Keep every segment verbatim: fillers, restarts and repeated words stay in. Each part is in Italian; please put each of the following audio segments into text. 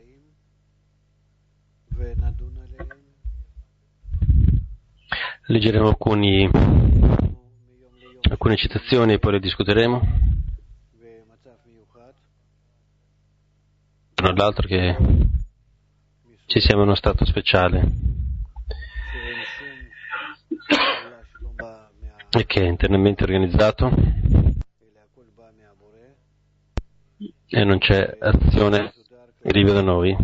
Leggeremo alcuni, alcune citazioni e poi le discuteremo. Tra l'altro che ci siamo in uno stato speciale e che è internamente organizzato e non c'è azione che arriva da noi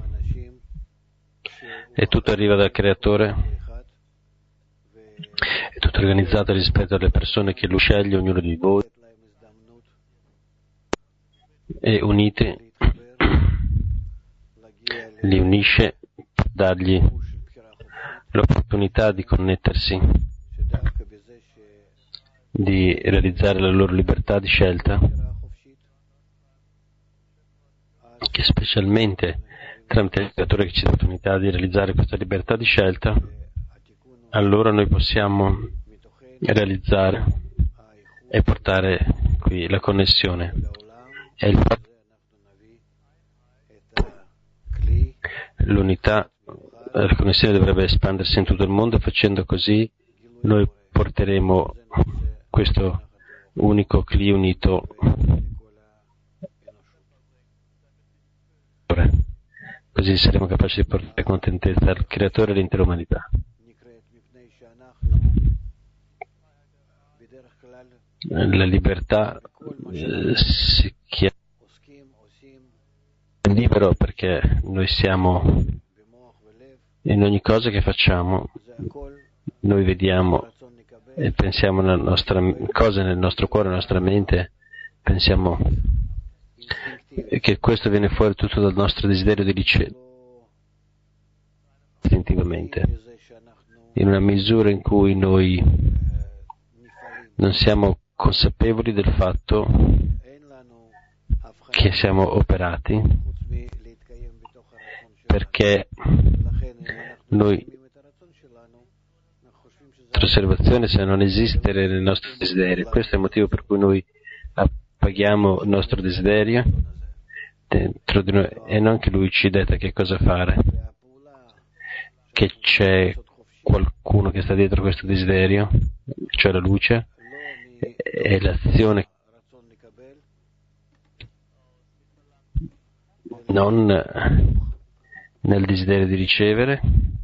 e tutto arriva dal Creatore. È tutto organizzato rispetto alle persone che Lui sceglie, ognuno di voi, e uniti li unisce per dargli l'opportunità di connettersi, di realizzare la loro libertà di scelta, che specialmente tramite il Creatore che ci dà l'opportunità di realizzare questa libertà di scelta, allora noi possiamo realizzare e portare qui la connessione. E il fatto l'unità, la connessione dovrebbe espandersi in tutto il mondo, facendo così noi porteremo questo unico Kli unito, così saremo capaci di portare contentezza al Creatore e all'intera umanità. La libertà eh, si chiama libero perché noi siamo in ogni cosa che facciamo, noi vediamo e pensiamo nella nostra cosa nel nostro cuore, nella nostra mente, pensiamo che questo viene fuori tutto dal nostro desiderio di ricevere istintivamente, in una misura in cui noi non siamo consapevoli del fatto che siamo operati, perché noi, nostra osservazione, se non esistere nel nostro desiderio. Questo è il motivo per cui noi appaghiamo il nostro desiderio dentro di noi e non che lui ci detta che cosa fare, che c'è qualcuno che sta dietro questo desiderio, cioè la luce, e l'azione non nel desiderio di ricevere,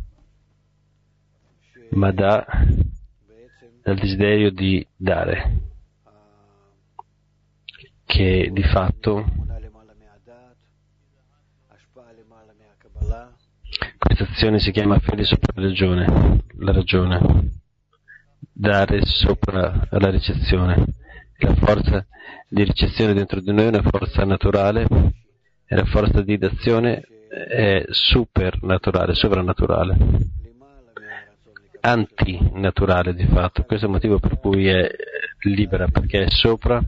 ma da, dal desiderio di dare, che di fatto questa azione si chiama fede sopra la ragione, la ragione, dare sopra la ricezione. La forza di ricezione dentro di noi è una forza naturale e la forza di d'azione è supernaturale, sovrannaturale, antinaturale di fatto. Questo è il motivo per cui è libera, perché è sopra.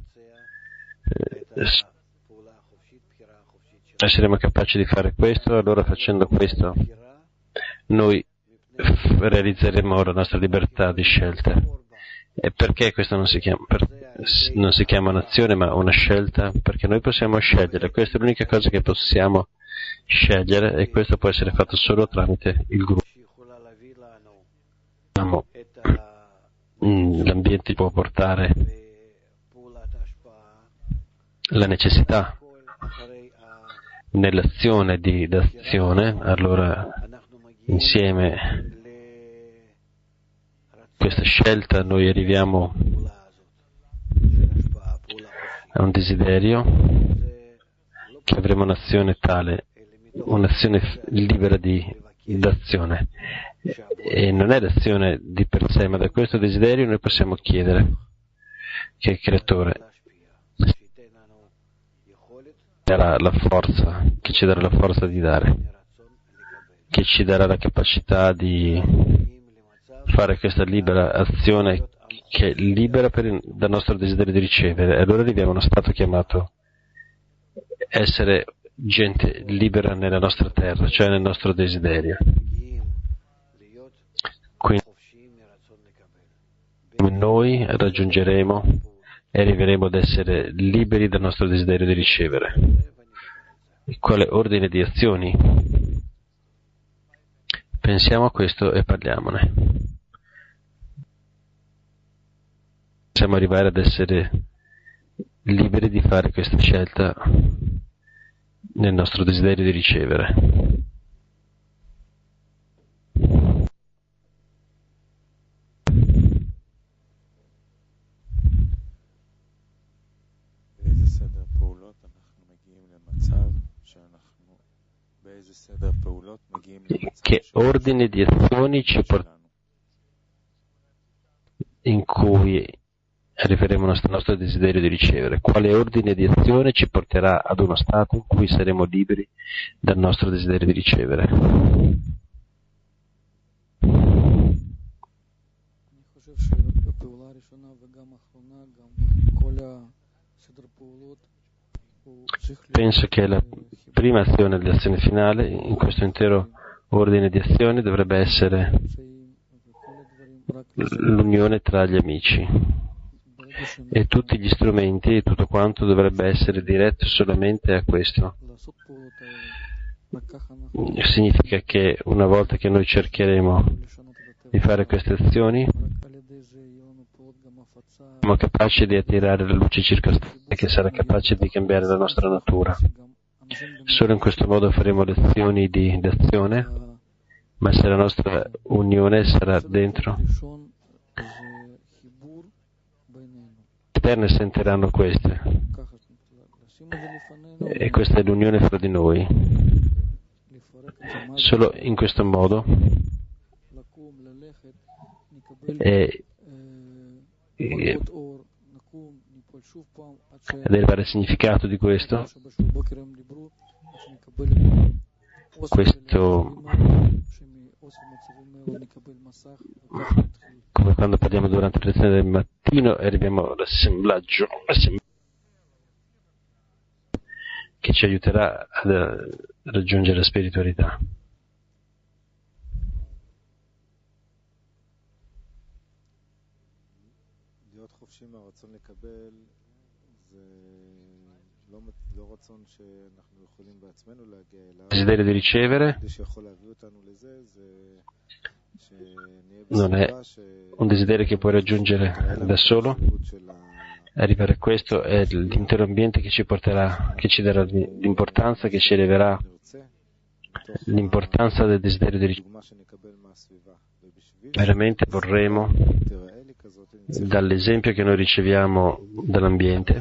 Noi saremo capaci di fare questo, allora facendo questo noi realizzeremo la nostra libertà di scelta. E perché questo non si chiama, per, non si chiama un'azione ma una scelta? Perché noi possiamo scegliere, questa è l'unica cosa che possiamo scegliere e questo può essere fatto solo tramite il gruppo. L'ambiente può portare la necessità nell'azione di d'azione, allora insieme questa scelta noi arriviamo a un desiderio che avremo un'azione tale, un'azione libera di d'azione, e non è l'azione di per sé, ma da questo desiderio noi possiamo chiedere che il Creatore darà la forza, che ci darà la forza di dare, che ci darà la capacità di fare questa libera azione che è libera per, dal nostro desiderio di ricevere. E allora arriviamo a uno stato chiamato essere gente libera nella nostra terra, cioè nel nostro desiderio. Quindi noi raggiungeremo e arriveremo ad essere liberi dal nostro desiderio di ricevere. Quale ordine di azioni Pensiamo a questo e parliamone. Possiamo arrivare ad essere liberi di fare questa scelta nel nostro desiderio di ricevere. Che ordine di azioni ci porta in cui arriveremo al nostro desiderio di ricevere? Quale ordine di azione ci porterà ad uno stato in cui saremo liberi dal nostro desiderio di ricevere? Penso che la prima azione, l'azione finale, in questo intero ordine di azioni dovrebbe essere l'unione tra gli amici, e tutti gli strumenti e tutto quanto dovrebbe essere diretto solamente a questo. Significa che una volta che noi cercheremo di fare queste azioni, siamo capaci di attirare la luce circostante che sarà capace di cambiare la nostra natura. Solo in questo modo faremo lezioni di d'azione, ma se la nostra unione sarà dentro, eterne sentiranno queste, e questa è l'unione fra di noi. Solo in questo modo e, e ad elevare il significato di questo, questo come quando parliamo durante le lezioni del mattino e arriviamo all'assemblaggio che ci aiuterà a raggiungere la spiritualità. Il desiderio di ricevere non è un desiderio che puoi raggiungere da solo. Arrivare a questo è l'intero ambiente che ci porterà, che ci darà l'importanza, che ci eleverà l'importanza del desiderio di ricevere. Veramente vorremmo, dall'esempio che noi riceviamo dall'ambiente,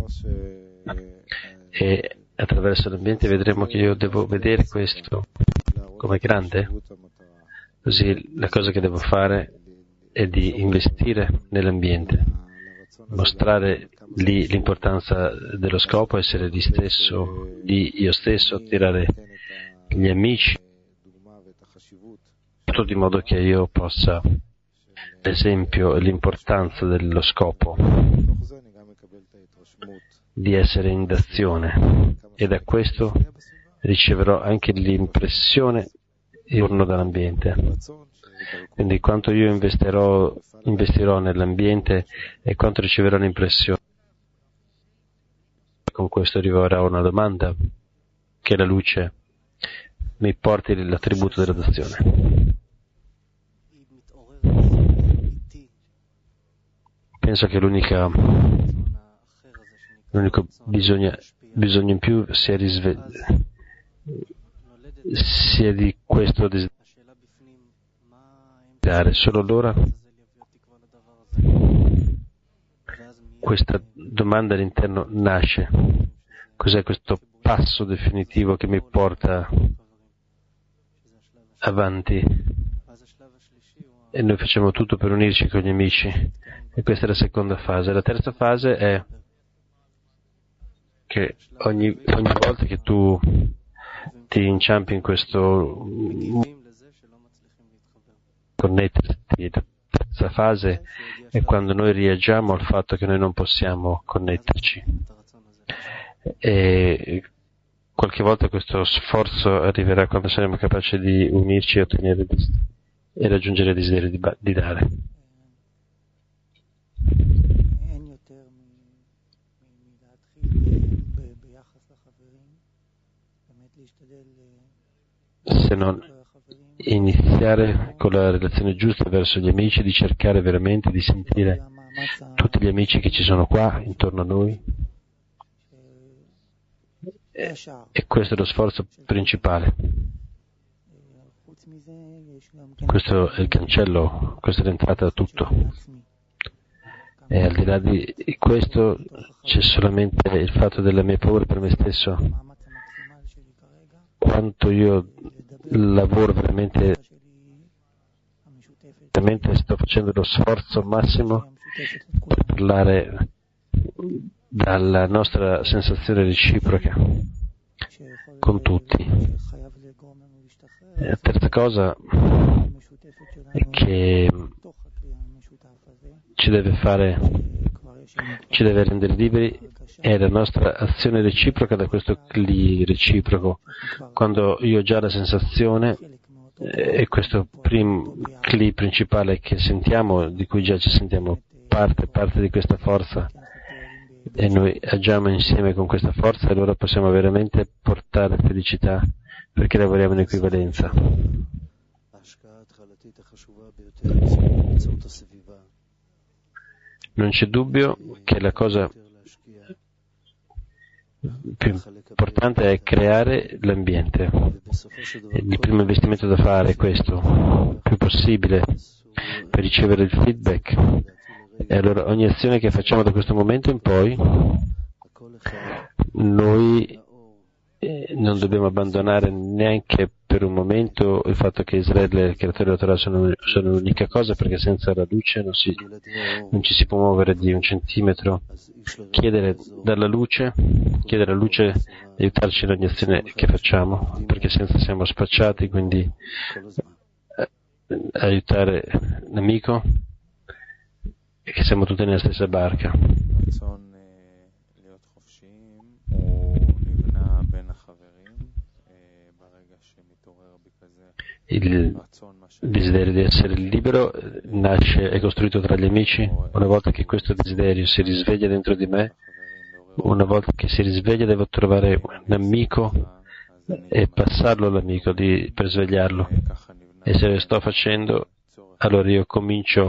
e attraverso l'ambiente vedremo che io devo vedere questo come grande. Così la cosa che devo fare è di investire nell'ambiente, mostrare lì l'importanza dello scopo, essere lì stesso, di io stesso, attirare gli amici, tutto di modo che io possa, l'esempio e l'importanza dello scopo, di essere in d'azione, e da questo riceverò anche l'impressione intorno dall'ambiente. Quindi quanto io investirò, investirò nell'ambiente e quanto riceverò l'impressione. Con questo arriverà una domanda, che la luce mi porti l'attributo dell'adozione. Penso che l'unica l'unico bisogno, bisogno in più sia, risve, sia di questo desiderare. Solo allora questa domanda all'interno nasce. Cos'è questo passo definitivo che mi porta avanti? E noi facciamo tutto per unirci con gli amici. E questa è la seconda fase. La terza fase è che ogni, ogni volta che tu ti inciampi in questo connetterti, la terza fase è quando noi reagiamo al fatto che noi non possiamo connetterci, e qualche volta questo sforzo arriverà quando saremo capaci di unirci e ottenere e raggiungere il desiderio di, di dare. se non iniziare con la relazione giusta verso gli amici, di cercare veramente di sentire tutti gli amici che ci sono qua intorno a noi. E, e questo è lo sforzo principale. Questo è il cancello, questa è l'entrata da tutto. E al di là di questo c'è solamente il fatto della mia paura per me stesso. Quanto io lavoro veramente, veramente sto facendo lo sforzo massimo per parlare dalla nostra sensazione reciproca con tutti. E la terza cosa è che ci deve fare, ci deve rendere liberi è la nostra azione reciproca da questo cli reciproco. Quando io ho già la sensazione, e questo prim, cli principale che sentiamo, di cui già ci sentiamo parte, parte di questa forza, e noi agiamo insieme con questa forza, allora possiamo veramente portare felicità, perché lavoriamo in equivalenza. Non c'è dubbio che la cosa più importante è creare l'ambiente. Il primo investimento da fare è questo, più possibile, per ricevere il feedback. E allora ogni azione che facciamo da questo momento in poi, noi eh, non dobbiamo abbandonare neanche per un momento il fatto che Israele e il creatore della Torah sono, sono l'unica cosa, perché senza la luce non, si, non ci si può muovere di un centimetro. Chiedere dalla luce, chiedere alla luce di aiutarci in ogni azione che facciamo, perché senza siamo spacciati, quindi eh, aiutare l'amico e che siamo tutti nella stessa barca. Il desiderio di essere libero nasce, è costruito tra gli amici. Una volta che questo desiderio si risveglia dentro di me, una volta che si risveglia devo trovare un amico e passarlo all'amico di, per svegliarlo. E se lo sto facendo, allora io comincio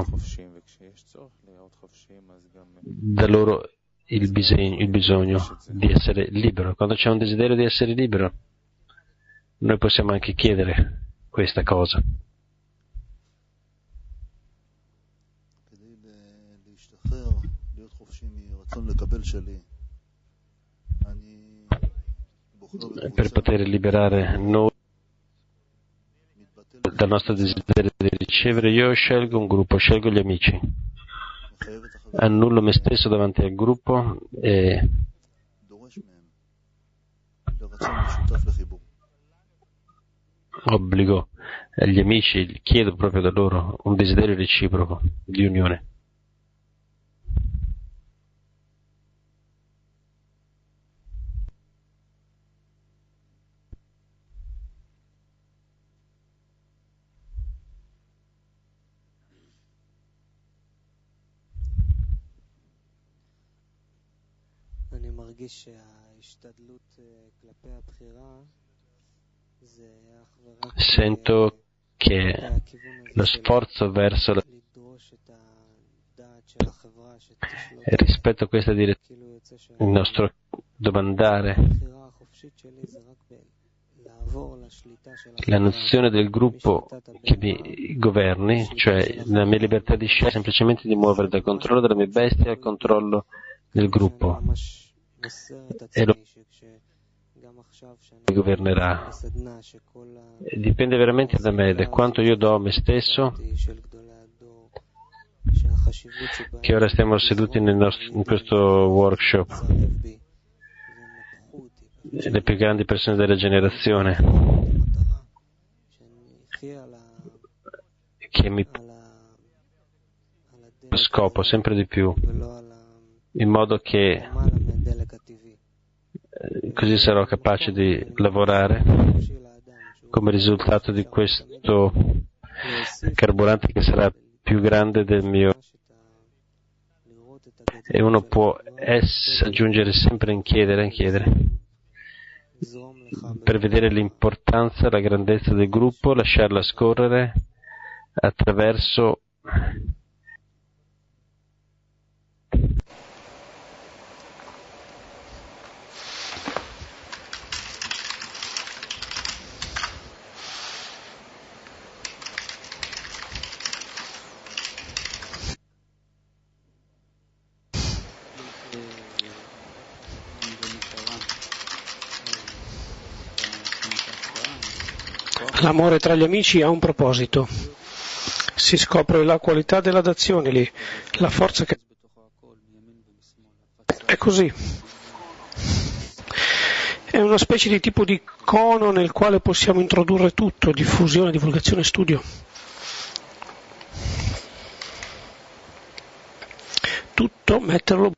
da loro il bisogno, il bisogno di essere libero. Quando c'è un desiderio di essere libero, noi possiamo anche chiedere questa cosa. Per poter liberare noi dal nostro desiderio di ricevere, io scelgo un gruppo, scelgo gli amici, annullo me stesso davanti al gruppo e obbligo agli amici, chiedo proprio da loro un desiderio reciproco di unione. Sento che lo sforzo verso la... rispetto a questa direzione, il nostro domandare la nozione del gruppo che mi governi, cioè la mia libertà di scelta, semplicemente di muovere dal controllo della mia bestia al controllo del gruppo, e lo mi governerà. E dipende veramente da me, da quanto io do a me stesso, che ora stiamo seduti nel nostro, in questo workshop, le più grandi persone della generazione, che mi scopo sempre di più, in modo che così sarò capace di lavorare come risultato di questo carburante che sarà più grande del mio, e uno può ess- aggiungere sempre in chiedere, in chiedere, per vedere l'importanza e la grandezza del gruppo, lasciarla scorrere attraverso l'amore tra gli amici ha un proposito. Si scopre la qualità della dazione lì, la forza che è così. È una specie di tipo di cono nel quale possiamo introdurre tutto, diffusione, divulgazione, studio. Tutto metterlo.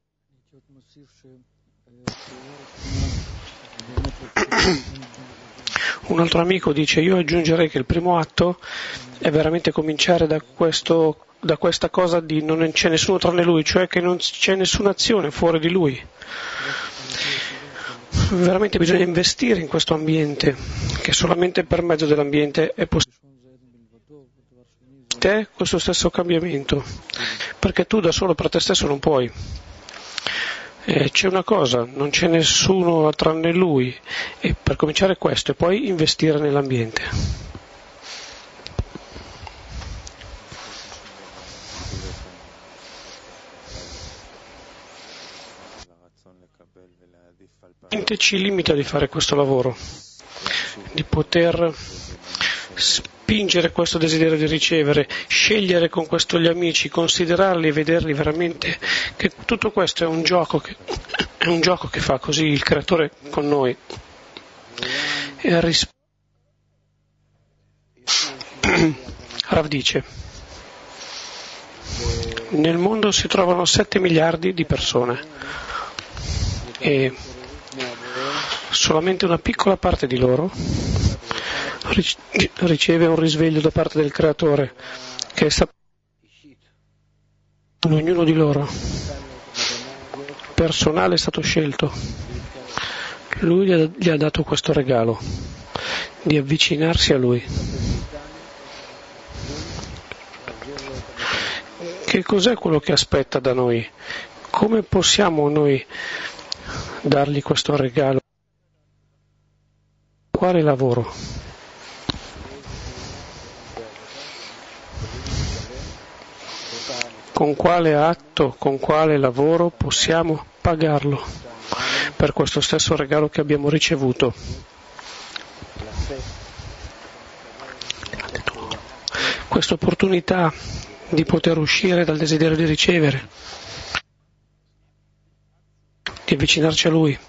Un altro amico dice: io aggiungerei che il primo atto è veramente cominciare da questo, da questa cosa di non c'è nessuno tranne lui, cioè che non c'è nessuna azione fuori di lui. Veramente bisogna investire in questo ambiente, che solamente per mezzo dell'ambiente è possibile te questo stesso cambiamento, perché tu da solo per te stesso non puoi. Eh, c'è una cosa, non c'è nessuno tranne lui, e per cominciare questo e poi investire nell'ambiente. Niente ci limita di fare questo lavoro, di poter spingere questo desiderio di ricevere, scegliere con questo gli amici, considerarli e vederli veramente, che tutto questo è un gioco che, è un gioco che fa così il creatore con noi. E ris- Rav dice: nel mondo si trovano sette miliardi di persone e solamente una piccola parte di loro riceve un risveglio da parte del creatore, che è stato ognuno di loro personale, è stato scelto. Lui gli ha, gli ha dato questo regalo di avvicinarsi a lui. Che cos'è quello che aspetta da noi? Come possiamo noi dargli questo regalo? Quale lavoro? Con quale atto, con quale lavoro possiamo pagarlo per questo stesso regalo che abbiamo ricevuto? Questa opportunità di poter uscire dal desiderio di ricevere, di avvicinarci a Lui.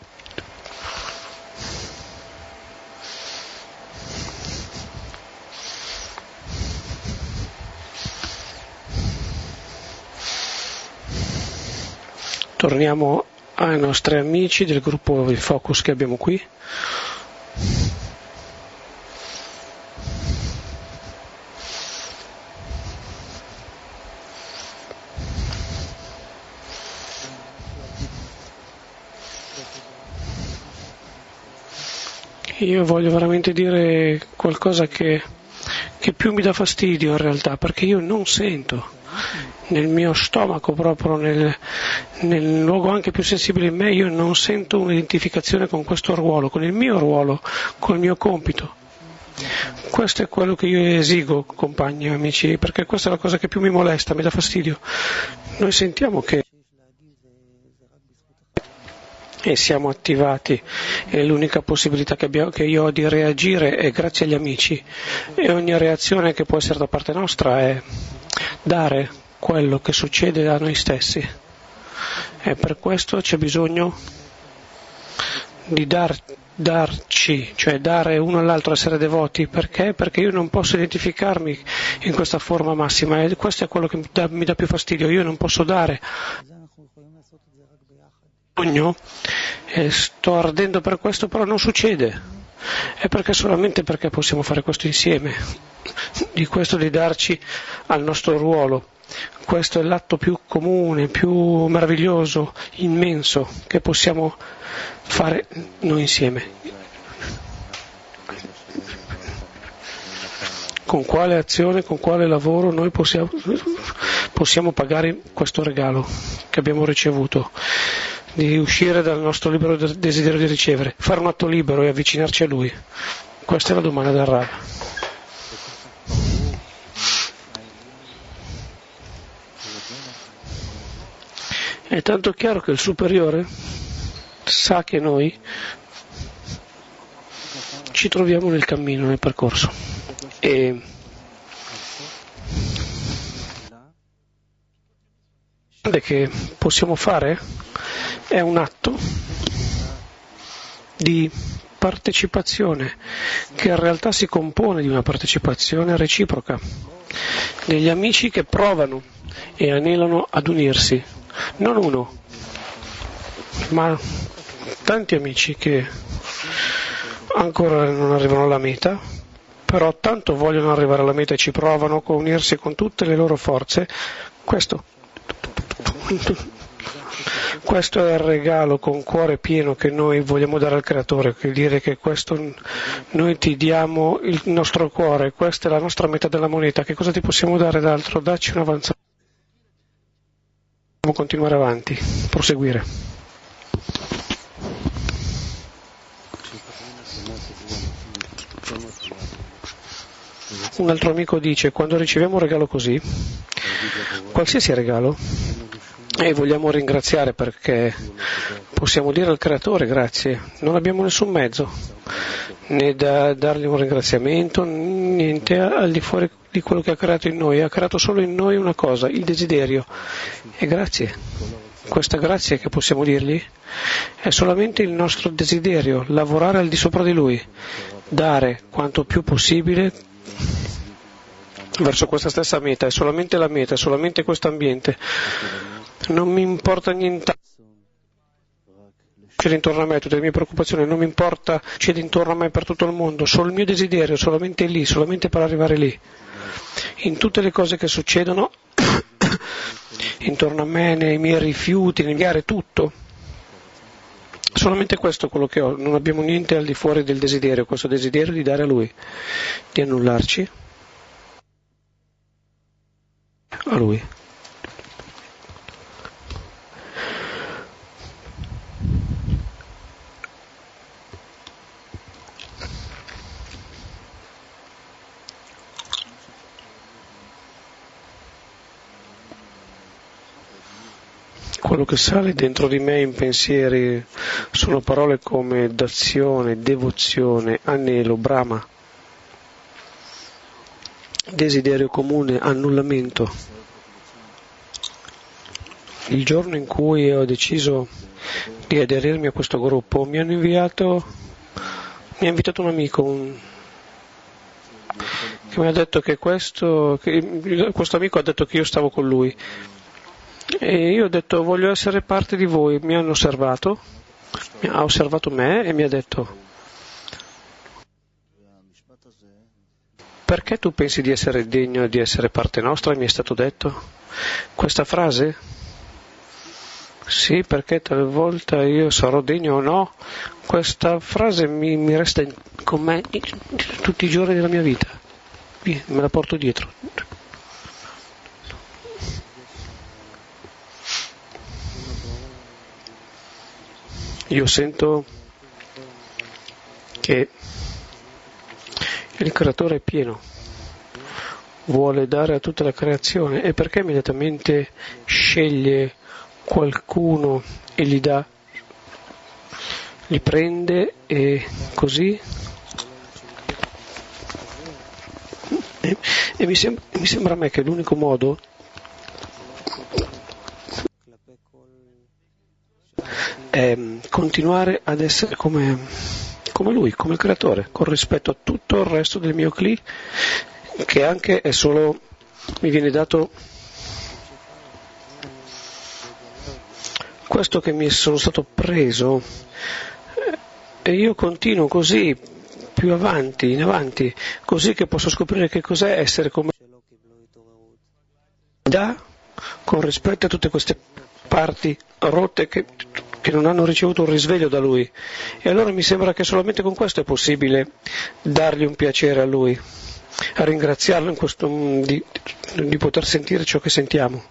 Torniamo ai nostri amici del gruppo di Focus che abbiamo qui. Io voglio veramente dire qualcosa che, che più mi dà fastidio in realtà, perché io non sento nel mio stomaco, proprio nel, nel luogo anche più sensibile in me, io non sento un'identificazione con questo ruolo, con il mio ruolo, con il mio compito. Questo è quello che io esigo, compagni e amici, perché questa è la cosa che più mi molesta, mi dà fastidio. Noi sentiamo che e siamo attivati e l'unica possibilità che, abbiamo, che io ho di reagire è grazie agli amici, e ogni reazione che può essere da parte nostra è dare quello che succede a noi stessi, e per questo c'è bisogno di dar, darci, cioè dare uno all'altro, essere devoti. Perché? Perché io non posso identificarmi in questa forma massima, e questo è quello che mi dà, mi dà più fastidio. Io non posso dare, e sto ardendo per questo, però non succede. È perché solamente perché possiamo fare questo insieme, di questo di darci al nostro ruolo. Questo è l'atto più comune, più meraviglioso, immenso che possiamo fare noi insieme. con quale azione, con quale lavoro noi possiamo, possiamo pagare questo regalo che abbiamo ricevuto, di uscire dal nostro libero desiderio di ricevere, fare un atto libero e avvicinarci a Lui. Questa è la domanda del Rav. È tanto chiaro che il superiore sa che noi ci troviamo nel cammino, nel percorso, e quello che possiamo fare è un atto di partecipazione che in realtà si compone di una partecipazione reciproca, degli amici che provano e anelano ad unirsi, non uno, ma tanti amici che ancora non arrivano alla meta, però tanto vogliono arrivare alla meta e ci provano a unirsi con tutte le loro forze. Questo, questo è il regalo con cuore pieno che noi vogliamo dare al Creatore, che dire che questo noi ti diamo il nostro cuore, questa è la nostra metà della moneta, che cosa ti possiamo dare d'altro? Dacci un avanzato. Dobbiamo continuare avanti, proseguire. Un altro amico dice: quando riceviamo un regalo così, qualsiasi regalo, e vogliamo ringraziare perché possiamo dire al Creatore grazie, non abbiamo nessun mezzo né da dargli un ringraziamento, niente al di fuori di quello che ha creato in noi. Ha creato solo in noi una cosa, il desiderio, e grazie. Questa grazia che possiamo dirgli è solamente il nostro desiderio, lavorare al di sopra di Lui, dare quanto più possibile verso questa stessa meta, è solamente la meta, è solamente questo ambiente. Non mi importa niente c'è intorno a me, tutte le mie preoccupazioni, non mi importa c'è intorno a me per tutto il mondo, solo il mio desiderio, solamente lì, solamente per arrivare lì. In tutte le cose che succedono intorno a me, nei miei rifiuti, nel negare tutto, solamente questo è quello che ho, non abbiamo niente al di fuori del desiderio, questo desiderio di dare a Lui, di annullarci a Lui. Quello che sale dentro di me in pensieri sono parole come d'azione, devozione, anelo, brama, desiderio comune, annullamento. Il giorno in cui ho deciso di aderirmi a questo gruppo mi hanno inviato, mi ha invitato un amico un, che mi ha detto che questo, che questo amico ha detto che io stavo con lui. E io ho detto: voglio essere parte di voi. Mi hanno osservato, ha osservato me e mi ha detto: perché tu pensi di essere degno di essere parte nostra? Mi è stato detto questa frase? Sì, perché talvolta io sarò degno o no? Questa frase mi, mi resta in, con me tutti i giorni della mia vita. Me la porto dietro. Io sento che il Creatore è pieno, vuole dare a tutta la creazione, e perché immediatamente sceglie qualcuno e gli dà, li prende e così? E, e mi, sem- mi sembra a me che l'unico modo è continuare ad essere come, come Lui, come il Creatore, con rispetto a tutto il resto del mio cli, che anche è solo, mi viene dato questo che mi sono stato preso, e io continuo così, più avanti, in avanti, così che posso scoprire che cos'è essere come da, con rispetto a tutte queste parti rotte che che non hanno ricevuto un risveglio da Lui, e allora mi sembra che solamente con questo è possibile dargli un piacere a Lui, a ringraziarlo in questo, di, di poter sentire ciò che sentiamo.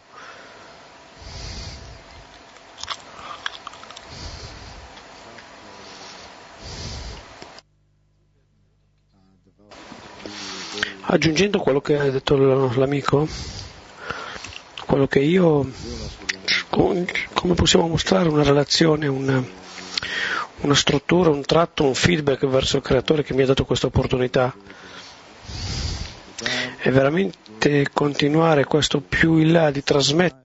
Aggiungendo quello che ha detto l'amico, quello che io, come possiamo mostrare una relazione, una, una struttura, un tratto, un feedback verso il creatore che mi ha dato questa opportunità, e veramente continuare questo più in là di trasmettere,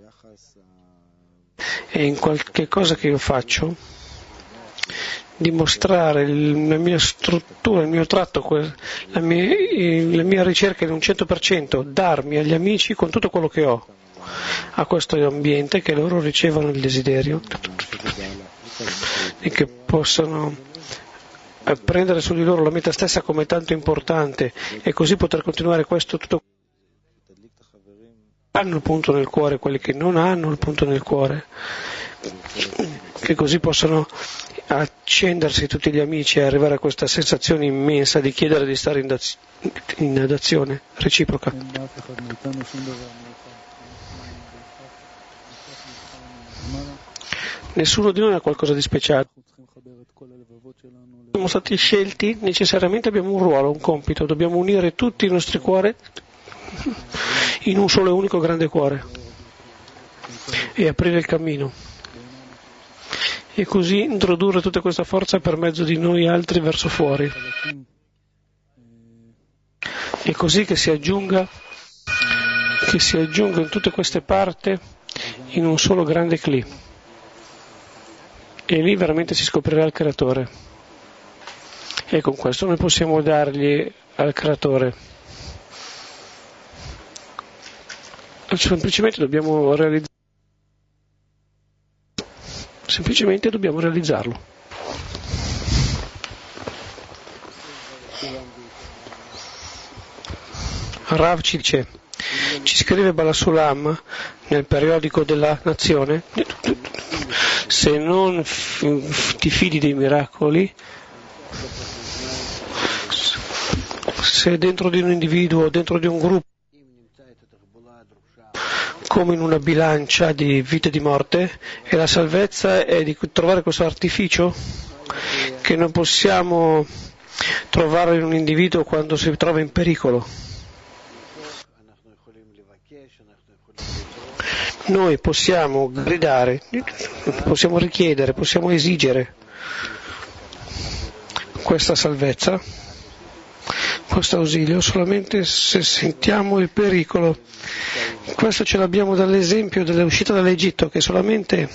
e in qualche cosa che io faccio dimostrare il, la mia struttura, il mio tratto, la mia, la mia ricerca in un cento per cento, darmi agli amici con tutto quello che ho a questo ambiente, che loro ricevano il desiderio e che possano prendere su di loro la meta stessa come tanto importante, e così poter continuare questo tutto. Hanno il punto nel cuore quelli che non hanno il punto nel cuore, che così possano accendersi tutti gli amici e arrivare a questa sensazione immensa di chiedere di stare in, daz- in azione reciproca. Nessuno di noi ha qualcosa di speciale. Siamo stati scelti, necessariamente abbiamo un ruolo, un compito, dobbiamo unire tutti i nostri cuori in un solo e unico grande cuore e aprire il cammino, e così introdurre tutta questa forza per mezzo di noi altri verso fuori, e così che si aggiunga che si aggiunga in tutte queste parti in un solo grande cli, e lì veramente si scoprirà il creatore, e con questo noi possiamo dargli al creatore. Semplicemente dobbiamo realizzare semplicemente dobbiamo realizzarlo. Rav ci dice, ci scrive Balasulam nel periodico della nazione: se non f- ti fidi dei miracoli, se dentro di un individuo, dentro di un gruppo, come in una bilancia di vita e di morte, e la salvezza è di trovare questo artificio che non possiamo trovare in un individuo quando si trova in pericolo. Noi possiamo gridare, possiamo richiedere, possiamo esigere questa salvezza, questo ausilio, solamente se sentiamo il pericolo. Questo ce l'abbiamo dall'esempio dell'uscita dall'Egitto, che solamente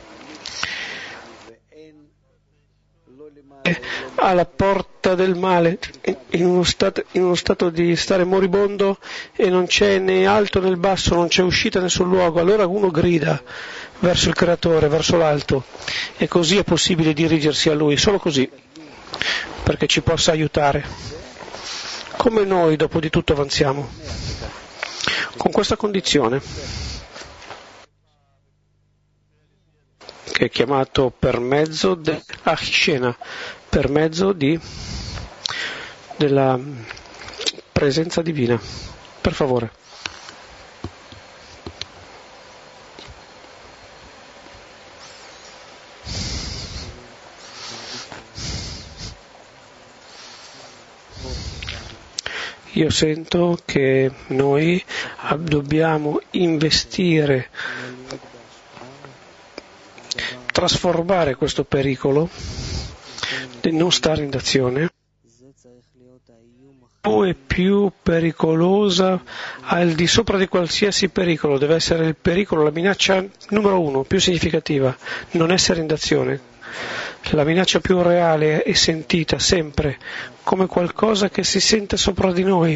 alla porta del male, in uno stato, in uno stato di stare moribondo, e non c'è né alto né basso, non c'è uscita né sul luogo, allora uno grida verso il creatore, verso l'alto, e così è possibile dirigersi a lui, solo così, perché ci possa aiutare. Come noi dopo di tutto avanziamo? Con questa condizione, che è chiamato per mezzo dell'Achishena, per mezzo di, della presenza divina. Per favore. Io sento che noi dobbiamo investire, trasformare questo pericolo di non stare in azione, è più pericolosa al di sopra di qualsiasi pericolo. Deve essere il pericolo, la minaccia numero uno, più significativa, non essere in azione. La minaccia più reale e sentita sempre come qualcosa che si sente sopra di noi,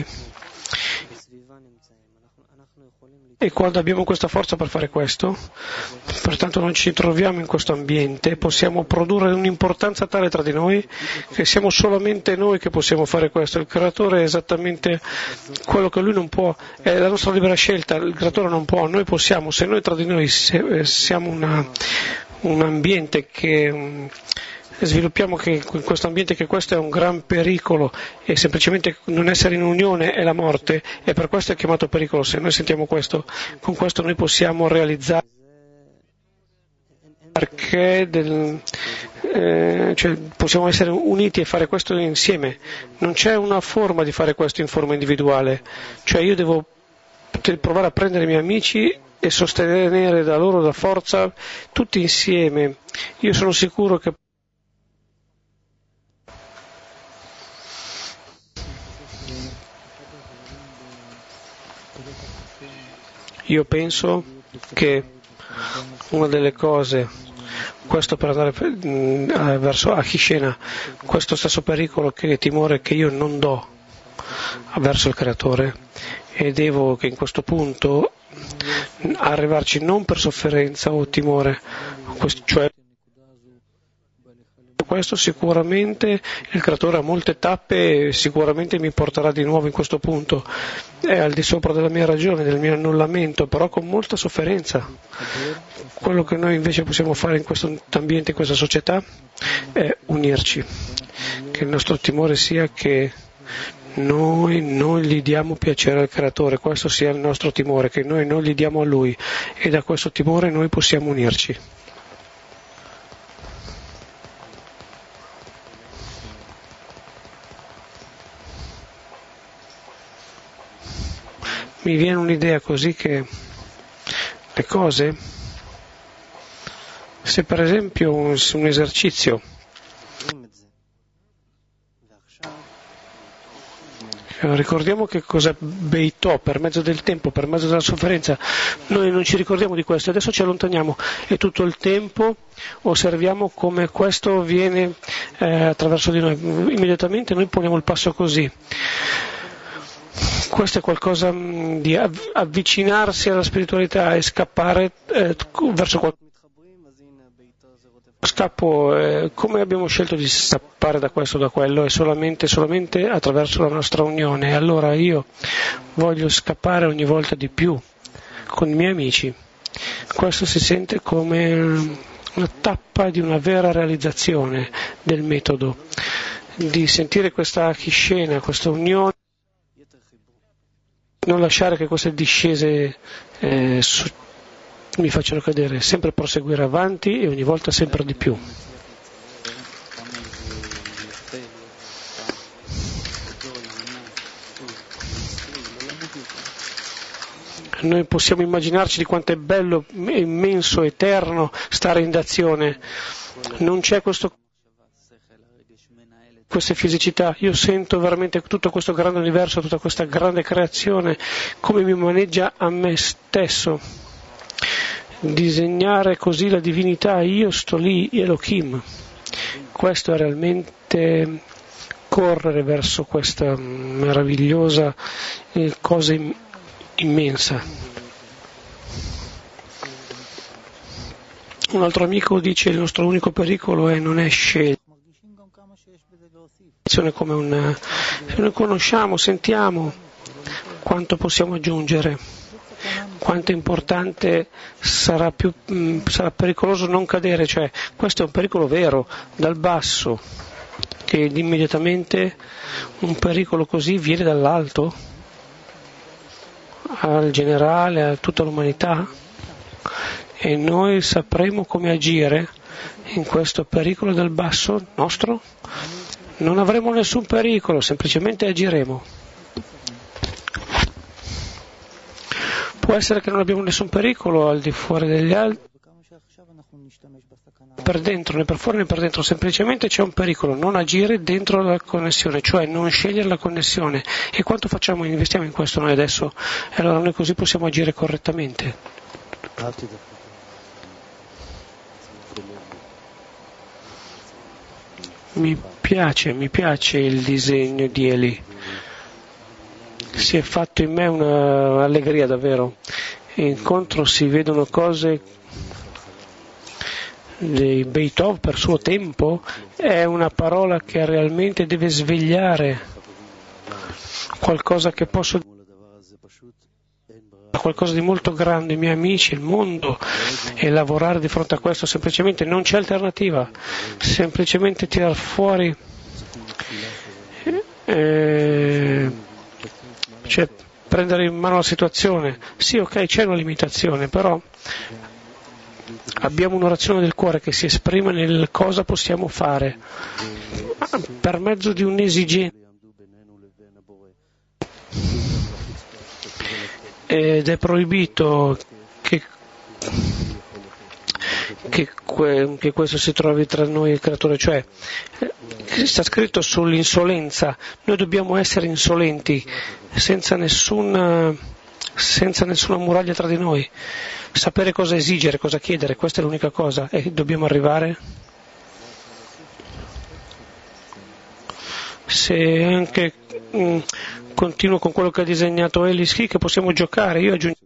e quando abbiamo questa forza per fare questo, pertanto non ci troviamo in questo ambiente, possiamo produrre un'importanza tale tra di noi che siamo solamente noi che possiamo fare questo. Il creatore è esattamente quello che lui non può, è la nostra libera scelta, il creatore non può, noi possiamo. Se noi tra di noi siamo una, un ambiente che sviluppiamo che in questo ambiente che questo è un gran pericolo e semplicemente non essere in unione è la morte, e per questo è chiamato pericolo. Se noi sentiamo questo, con questo noi possiamo realizzare perché del, eh, cioè possiamo essere uniti e fare questo insieme. Non c'è una forma di fare questo in forma individuale, cioè io devo provare a prendere i miei amici e sostenere da loro la forza tutti insieme. Io sono sicuro che io penso che una delle cose, questo per andare mh, verso Achishena, questo stesso pericolo che timore che io non do verso il Creatore, e devo che in questo punto arrivarci non per sofferenza o timore, cioè questo sicuramente il Creatore ha molte tappe e sicuramente mi porterà di nuovo in questo punto, è al di sopra della mia ragione, del mio annullamento, però con molta sofferenza. Quello che noi invece possiamo fare in questo ambiente, in questa società, è unirci, che il nostro timore sia che noi non gli diamo piacere al Creatore, questo sia il nostro timore, che noi non gli diamo a Lui, e da questo timore noi possiamo unirci. Mi viene un'idea così che le cose, se per esempio un, un esercizio ricordiamo che cos'è Beitò, per mezzo del tempo, per mezzo della sofferenza, noi non ci ricordiamo di questo, adesso ci allontaniamo e tutto il tempo osserviamo come questo viene eh, attraverso di noi, immediatamente noi poniamo il passo così. Questo è qualcosa mh, di av- avvicinarsi alla spiritualità e scappare eh, verso qualcosa. Scappo, eh, come abbiamo scelto di scappare da questo o da quello? È solamente, solamente attraverso la nostra unione. Allora io voglio scappare ogni volta di più con i miei amici. Questo si sente come una tappa di una vera realizzazione del metodo, di sentire questa scena, questa unione, non lasciare che queste discese eh, su- mi facciano cadere, sempre proseguire avanti e ogni volta sempre di più. Noi possiamo immaginarci di quanto è bello, immenso, eterno stare in d'azione. Non c'è questo, queste fisicità. Io sento veramente tutto questo grande universo, tutta questa grande creazione, come mi maneggia a me stesso. Disegnare così la divinità, io sto lì, Elohim. Questo è realmente correre verso questa meravigliosa eh, cosa im- immensa. Un altro amico dice: il nostro unico pericolo è non è scegliere. Come un, se noi conosciamo, sentiamo quanto possiamo aggiungere, quanto è importante, sarà, più, mh, sarà pericoloso non cadere, cioè questo è un pericolo vero, dal basso, che immediatamente un pericolo così viene dall'alto al generale, a tutta l'umanità, e noi sapremo come agire in questo pericolo dal basso nostro. Non avremo nessun pericolo, semplicemente agiremo. Può essere che non abbiamo nessun pericolo al di fuori degli altri, per dentro, né per fuori né per dentro, semplicemente c'è un pericolo, non agire dentro la connessione, cioè non scegliere la connessione. E quanto facciamo? Investiamo in questo noi adesso, e allora noi così possiamo agire correttamente. Mi piace, mi piace il disegno di Eli. Si è fatto in me un'allegria davvero. Incontro si vedono cose dei Beitov per suo tempo, è una parola che realmente deve svegliare qualcosa che posso qualcosa di molto grande, i miei amici, il mondo, e lavorare di fronte a questo. Semplicemente non c'è alternativa, semplicemente tirar fuori, eh, cioè prendere in mano la situazione. Sì, ok, c'è una limitazione, però abbiamo un'orazione del cuore che si esprime nel cosa possiamo fare per mezzo di un'esigenza, ed è proibito che, che, che questo si trovi tra noi e il creatore, cioè sta scritto sull'insolenza. Noi dobbiamo essere insolenti senza nessuna, senza nessuna muraglia tra di noi, sapere cosa esigere, cosa chiedere, questa è l'unica cosa, e dobbiamo arrivare. Se anche mh, continuo con quello che ha disegnato Elischi, che possiamo giocare, io aggiungo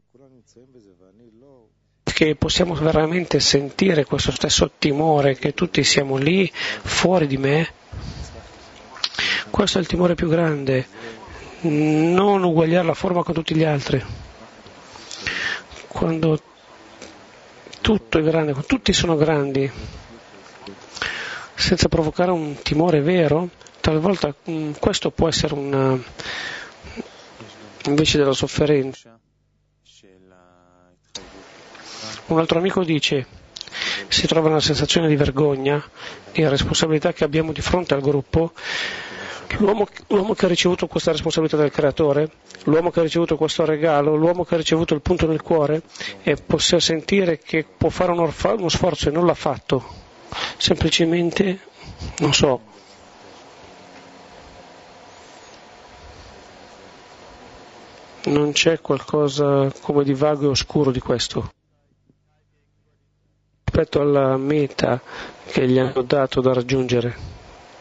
che possiamo veramente sentire questo stesso timore, che tutti siamo lì fuori di me. Questo è il timore più grande, non uguagliare la forma con tutti gli altri. Quando tutto è grande, quando tutti sono grandi, senza provocare un timore vero, talvolta mh, questo può essere una, invece della sofferenza. Un altro amico dice: si trova una sensazione di vergogna e responsabilità che abbiamo di fronte al gruppo. L'uomo, l'uomo che ha ricevuto questa responsabilità del creatore, l'uomo che ha ricevuto questo regalo, l'uomo che ha ricevuto il punto nel cuore, e possiamo sentire che può fare uno, uno sforzo e non l'ha fatto, semplicemente, non so, non c'è qualcosa come di vago e oscuro di questo rispetto alla meta che gli hanno dato da raggiungere.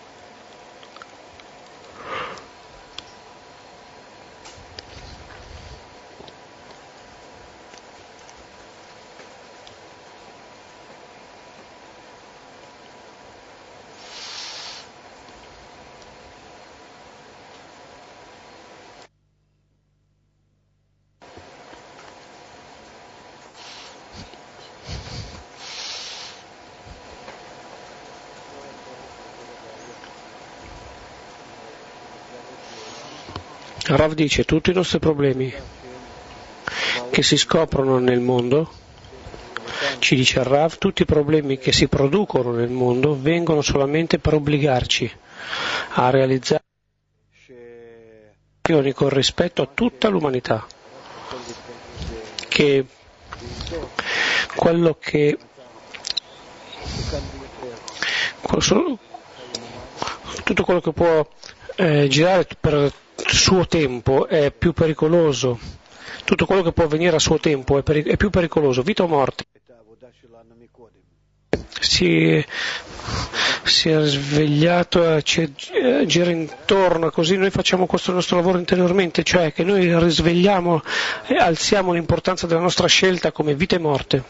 Rav dice: tutti i nostri problemi che si scoprono nel mondo, ci dice Rav, tutti i problemi che si producono nel mondo vengono solamente per obbligarci a realizzare con rispetto a tutta l'umanità, che quello che tutto quello che può eh, girare per suo tempo è più pericoloso, tutto quello che può avvenire a suo tempo è, peri- è più pericoloso, vita o morte. Si, si è svegliato, ci gira intorno, così noi facciamo questo nostro lavoro interiormente, cioè che noi risvegliamo e alziamo l'importanza della nostra scelta come vita e morte,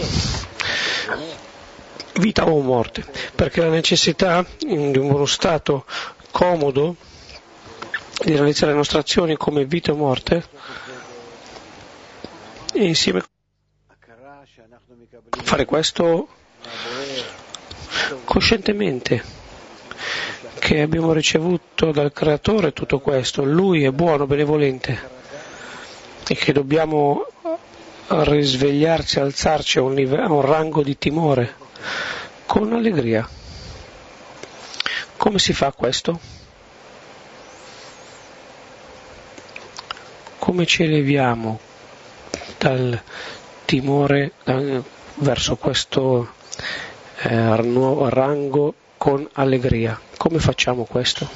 vita o morte, perché la necessità di uno stato comodo di realizzare le nostre azioni come vita o morte, e insieme fare questo coscientemente, che abbiamo ricevuto dal Creatore tutto questo, Lui è buono, benevolente, e che dobbiamo risvegliarci, alzarci a un, livello, a un rango di timore con allegria. Come si fa questo? Come ci eleviamo dal timore da, verso questo eh, nuovo rango con allegria? Come facciamo questo?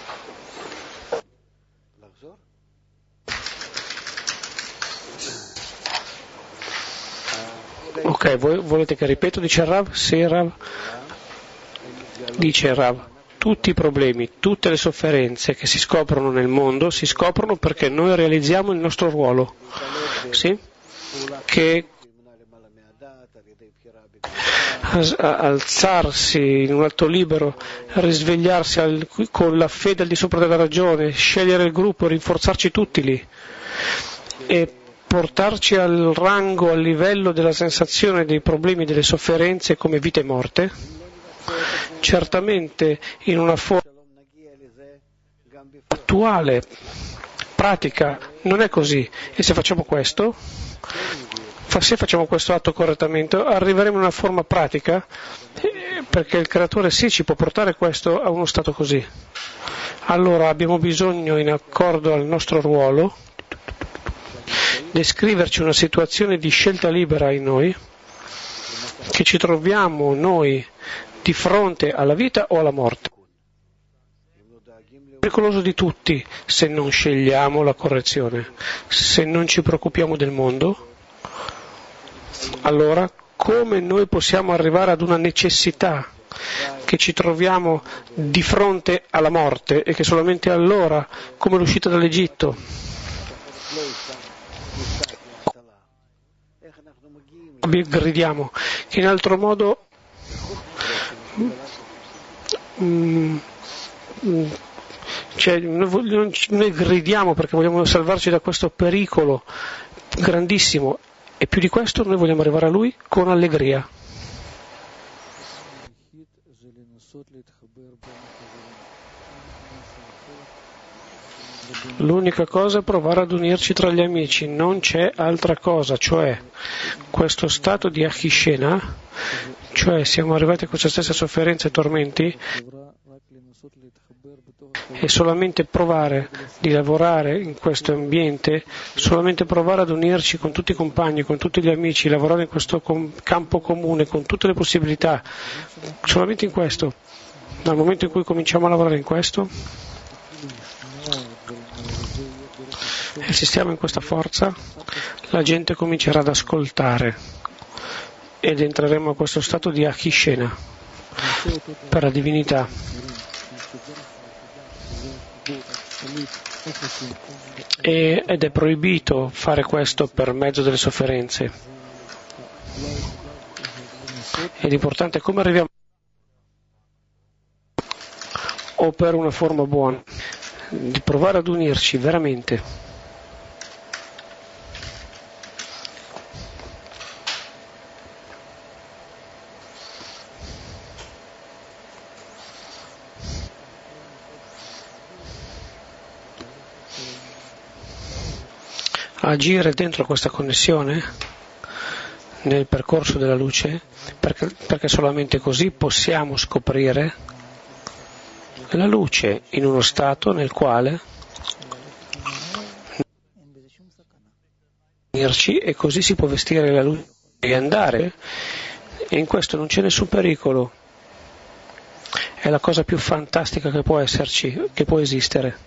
Ok, voi volete che ripeto? Dice Rav? Sì, Rav. Dice Rav. Tutti i problemi, tutte le sofferenze che si scoprono nel mondo si scoprono perché noi realizziamo il nostro ruolo, sì? Che alzarsi in un atto libero, risvegliarsi al, con la fede al di sopra della ragione, scegliere il gruppo, rinforzarci tutti lì, e portarci al rango, al livello della sensazione dei problemi, delle sofferenze come vita e morte? Certamente in una forma attuale, pratica, non è così. E se facciamo questo, se facciamo questo atto correttamente, arriveremo in una forma pratica, perché il creatore sì ci può portare questo a uno stato così. Allora abbiamo bisogno, in accordo al nostro ruolo, descriverci una situazione di scelta libera in noi, che ci troviamo noi di fronte alla vita o alla morte. È pericoloso di tutti se non scegliamo la correzione, se non ci preoccupiamo del mondo. Allora, come noi possiamo arrivare ad una necessità che ci troviamo di fronte alla morte e che solamente allora, come l'uscita dall'Egitto, gridiamo, che in altro modo mm, mm, cioè, noi, noi gridiamo perché vogliamo salvarci da questo pericolo grandissimo, e più di questo noi vogliamo arrivare a Lui con allegria. L'unica cosa è provare ad unirci tra gli amici, non c'è altra cosa, cioè questo stato di Achishena, cioè siamo arrivati a questa stessa sofferenza e tormenti, e solamente provare di lavorare in questo ambiente, solamente provare ad unirci con tutti i compagni, con tutti gli amici, lavorare in questo com- campo comune, con tutte le possibilità, solamente in questo. Dal momento in cui cominciamo a lavorare in questo, e se stiamo in questa forza, la gente comincerà ad ascoltare ed entreremo a questo stato di Achishena per la divinità. E, ed è proibito fare questo per mezzo delle sofferenze. Ed è importante come arriviamo, o per una forma buona, di provare ad unirci veramente. Agire dentro questa connessione nel percorso della luce, perché, perché solamente così possiamo scoprire la luce in uno stato nel quale unirci, e così si può vestire la luce e andare, e in questo non c'è nessun pericolo. È la cosa più fantastica che può esserci, che può esistere.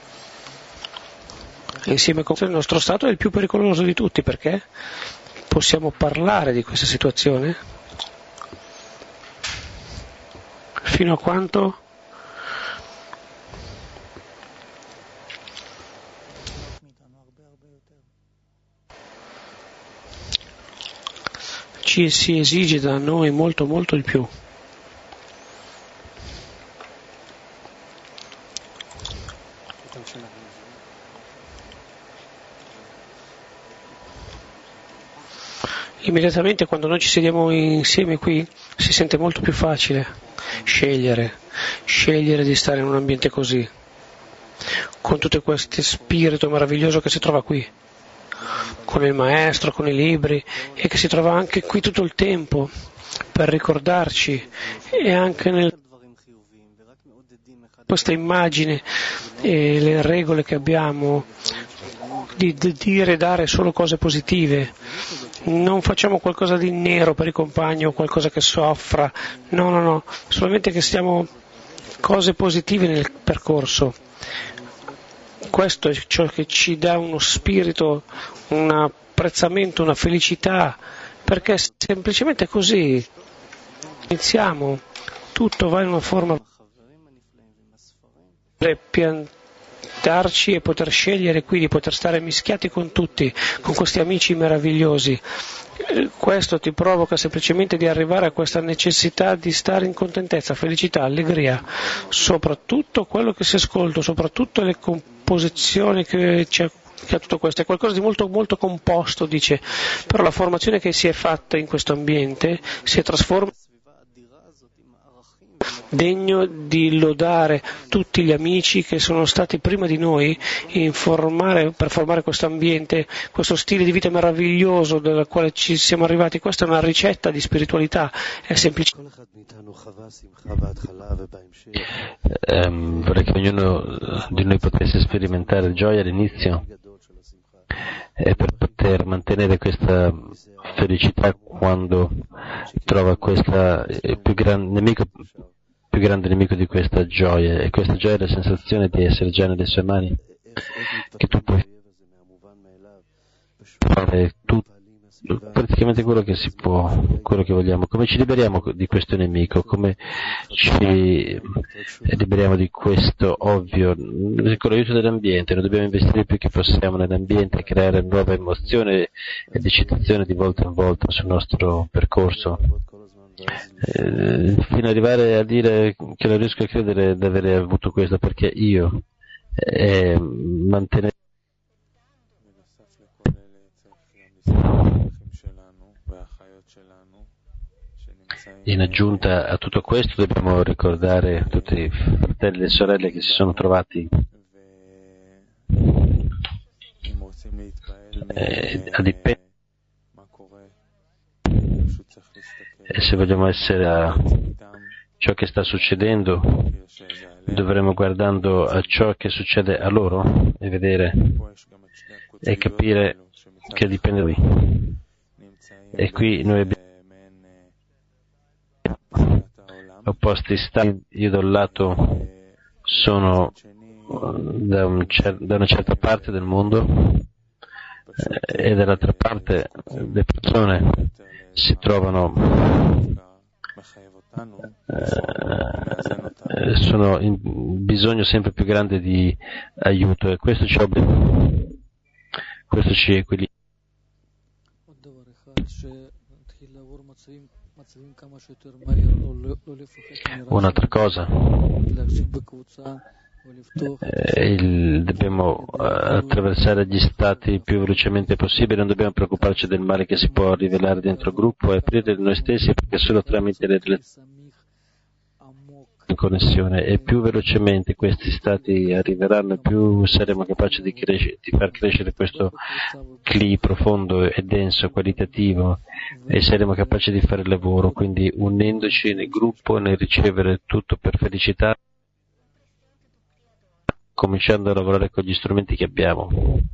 Insieme con il nostro stato è il più pericoloso di tutti, perché possiamo parlare di questa situazione fino a quanto ci si esige da noi molto molto di più. Immediatamente quando noi ci sediamo insieme qui si sente molto più facile scegliere, scegliere di stare in un ambiente così, con tutto questo spirito meraviglioso che si trova qui, con il maestro, con i libri, e che si trova anche qui tutto il tempo per ricordarci, e anche nel questa immagine e le regole che abbiamo di, di dire e dare solo cose positive. Non facciamo qualcosa di nero per i compagni o qualcosa che soffra, no, no, no, solamente che stiamo cose positive nel percorso. Questo è ciò che ci dà uno spirito, un apprezzamento, una felicità, perché semplicemente così iniziamo, tutto va in una forma per piantarci e poter scegliere qui di poter stare mischiati con tutti, con questi amici meravigliosi. Questo ti provoca semplicemente di arrivare a questa necessità di stare in contentezza, felicità, allegria, soprattutto quello che si ascolta, soprattutto le composizioni che ci che ha tutto questo, è qualcosa di molto, molto composto, dice, però la formazione che si è fatta in questo ambiente si è trasformata degno di lodare tutti gli amici che sono stati prima di noi in formare, per formare questo ambiente, questo stile di vita meraviglioso dal quale ci siamo arrivati. Questa è una ricetta di spiritualità, è semplice. Um, vorrei che ognuno di noi potesse sperimentare gioia all'inizio e per poter mantenere questa felicità quando trova questa più gran, nemico più grande nemico di questa gioia, e questa gioia è la sensazione di essere già nelle sue mani, che tu puoi fare tutto, praticamente quello che si può, quello che vogliamo. Come ci liberiamo di questo nemico? Come ci liberiamo di questo ovvio? Con l'aiuto dell'ambiente, noi dobbiamo investire il più che possiamo nell'ambiente, creare nuove emozioni ed eccitazione di volta in volta sul nostro percorso, eh, fino ad arrivare a dire che non riesco a credere di aver avuto questo, perché io eh, mantenere in aggiunta a tutto questo dobbiamo ricordare tutti i fratelli e sorelle che si sono trovati eh, a dipendere, e se vogliamo essere a ciò che sta succedendo dovremo guardando a ciò che succede a loro e vedere e capire che dipende da lui. E qui noi abbiamo opposti stati. Io da un lato sono da, un cer- da una certa parte del mondo eh, e dall'altra parte le persone si trovano eh, sono in bisogno sempre più grande di aiuto, e questo ci obbliga, questo ci equilibra. Un'altra cosa, eh, il, dobbiamo uh, attraversare gli stati più velocemente possibile, non dobbiamo preoccuparci del male che si può rivelare dentro il gruppo e aprire noi stessi, perché solo tramite le relazioni in connessione, e più velocemente questi stati arriveranno, più saremo capaci di, cresce, di far crescere questo cli profondo e denso, qualitativo, e saremo capaci di fare il lavoro, quindi unendoci nel gruppo, nel ricevere tutto per felicità, cominciando a lavorare con gli strumenti che abbiamo.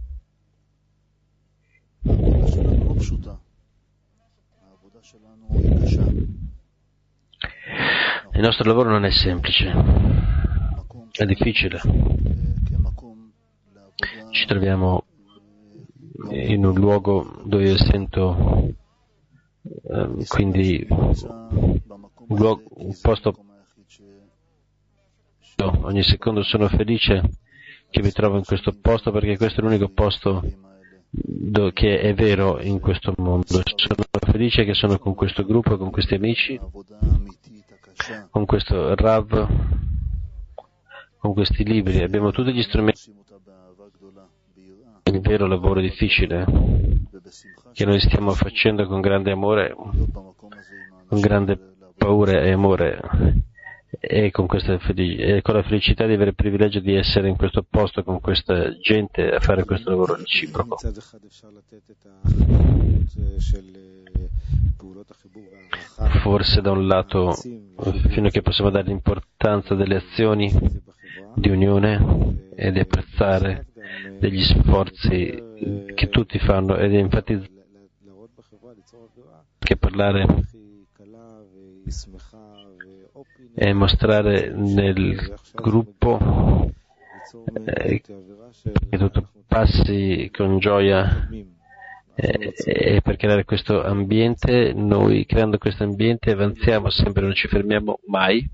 Il nostro lavoro non è semplice, è difficile. Ci troviamo in un luogo dove io sento eh, quindi un, luogo, un posto. Ogni secondo sono felice che mi trovo in questo posto, perché questo è l'unico posto do, che è vero in questo mondo. Sono felice che sono con questo gruppo, con questi amici, con questo Rav, con questi libri. Abbiamo tutti gli strumenti. Il vero lavoro difficile che noi stiamo facendo con grande amore, con grande paura e amore, e con, questa felic- e con la felicità di avere il privilegio di essere in questo posto con questa gente a fare questo lavoro reciproco. Forse da un lato, fino a che possiamo dare l'importanza delle azioni di unione e di apprezzare degli sforzi che tutti fanno, ed infatti che parlare e mostrare nel gruppo eh, che tutto passi con gioia, eh, e per creare questo ambiente, noi creando questo ambiente avanziamo sempre, non ci fermiamo mai,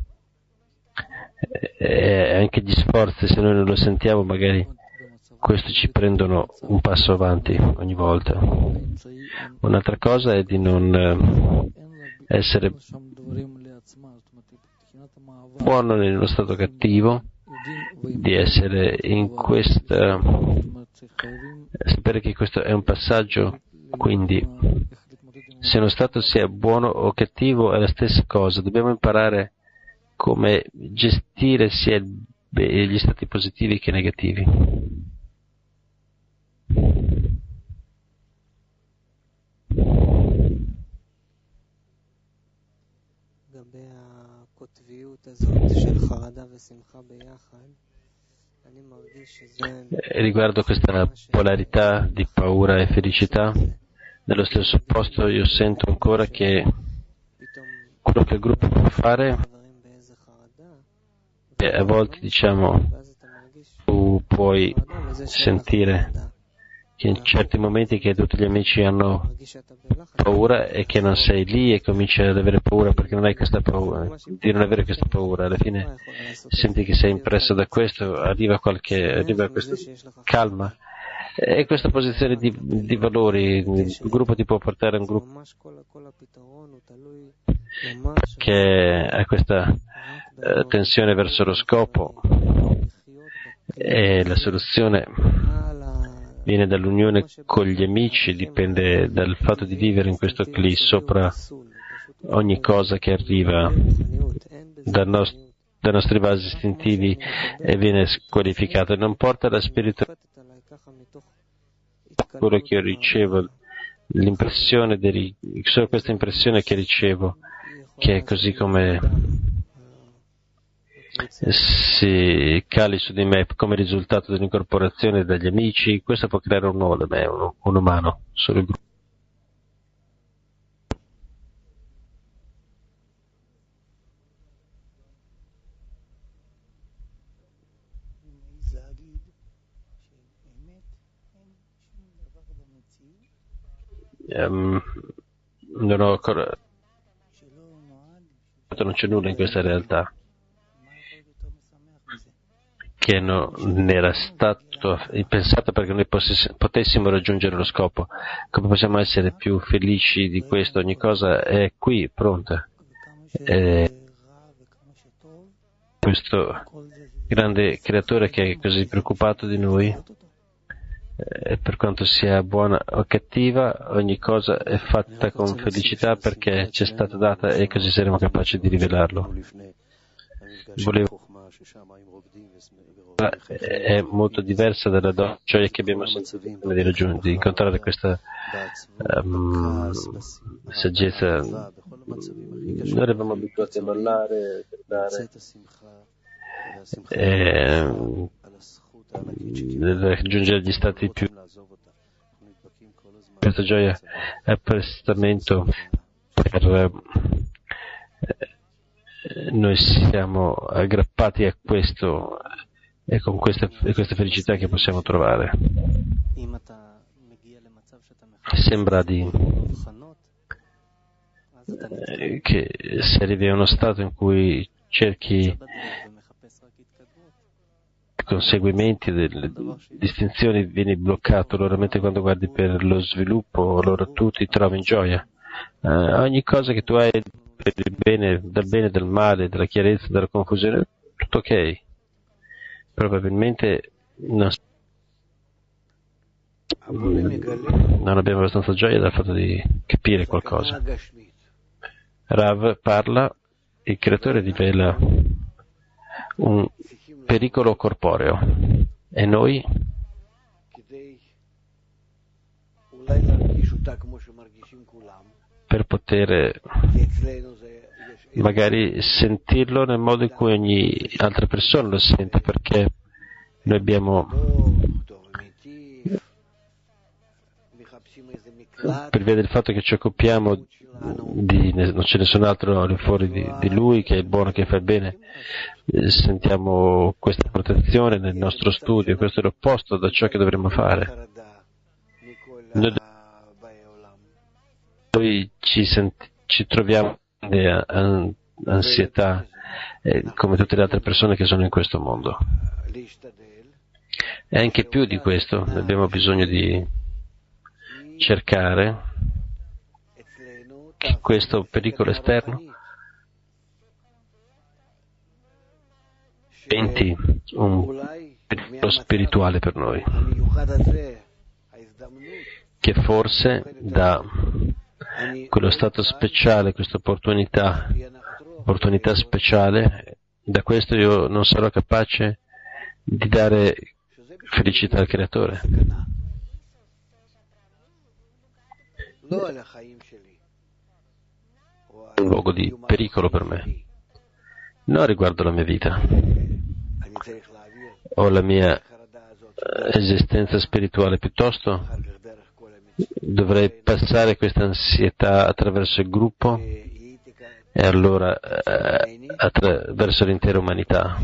e anche gli sforzi, se noi non lo sentiamo, magari questo ci prendono un passo avanti ogni volta. Un'altra cosa è di non essere buono nello stato cattivo, di essere in questa sapere che questo è un passaggio, quindi se uno stato sia buono o cattivo è la stessa cosa, dobbiamo imparare come gestire sia il, gli stati positivi che negativi. Riguardo questa polarità di paura e felicità, nello stesso posto io sento ancora che quello che il gruppo può fare è, a volte diciamo tu puoi sentire che in certi momenti che tutti gli amici hanno paura e che non sei lì e cominci ad avere paura perché non hai questa paura, di non avere questa paura, alla fine senti che sei impresso da questo, arriva qualche, arriva questa calma. E questa posizione di, di valori, il gruppo ti può portare a un gruppo che ha questa uh, tensione verso lo scopo e la soluzione viene dall'unione con gli amici, dipende dal fatto di vivere in questo cli sopra ogni cosa che arriva dal nostro, dai nostri vasi istintivi e viene squalificato. Non porta la spiritualità. Quello che io ricevo, l'impressione, di, solo questa impressione che ricevo, che è così come si cali su di me come risultato dell'incorporazione dagli amici, questo può creare un nuovo da me, un, un umano, solo il gruppo. Um, non ho ancora, non c'è nulla in questa realtà che non era stato pensato perché noi potessimo raggiungere lo scopo. Come possiamo essere più felici di questo? Ogni cosa è qui, pronta. E questo grande creatore che è così preoccupato di noi, eh, per quanto sia buona o cattiva, ogni cosa è fatta con felicità perché ci è stata data e così saremo capaci di rivelarlo. Volevo è molto diversa dalla gioia che abbiamo sentito di raggiungere, di incontrare questa um, saggezza. Noi eravamo abituati a ballare, a cantare, raggiungere gli stati più. Questa gioia è prestamento per eh, noi siamo aggrappati a questo e con questa, e questa felicità che possiamo trovare. Sembra di eh, che se arrivi a uno stato in cui cerchi conseguimenti delle distinzioni, vieni bloccato, allora mentre quando guardi per lo sviluppo, allora tu ti trovi in gioia. Eh, ogni cosa che tu hai per il bene, dal bene, dal male, dalla chiarezza, dalla confusione, tutto ok. Probabilmente non, non abbiamo abbastanza gioia dal fatto di capire qualcosa. Rav parla, il creatore rivela un pericolo corporeo e noi per poter magari sentirlo nel modo in cui ogni altra persona lo sente, perché noi abbiamo, per via del fatto che ci occupiamo di, non c'è nessun altro al fuori di, di lui che è buono, che fa il bene, sentiamo questa protezione nel nostro studio. Questo è l'opposto da ciò che dovremmo fare. Noi, noi ci, senti, ci troviamo in ansietà eh, come tutte le altre persone che sono in questo mondo, e anche più di questo abbiamo bisogno di cercare che questo pericolo esterno diventi un spirituale per noi, che forse da quello stato speciale, questa opportunità, opportunità speciale, da questo io non sarò capace di dare felicità al Creatore. Un luogo di pericolo per me, non riguardo la mia vita o la mia esistenza spirituale, piuttosto dovrei passare questa ansietà attraverso il gruppo e allora eh, attraverso l'intera umanità.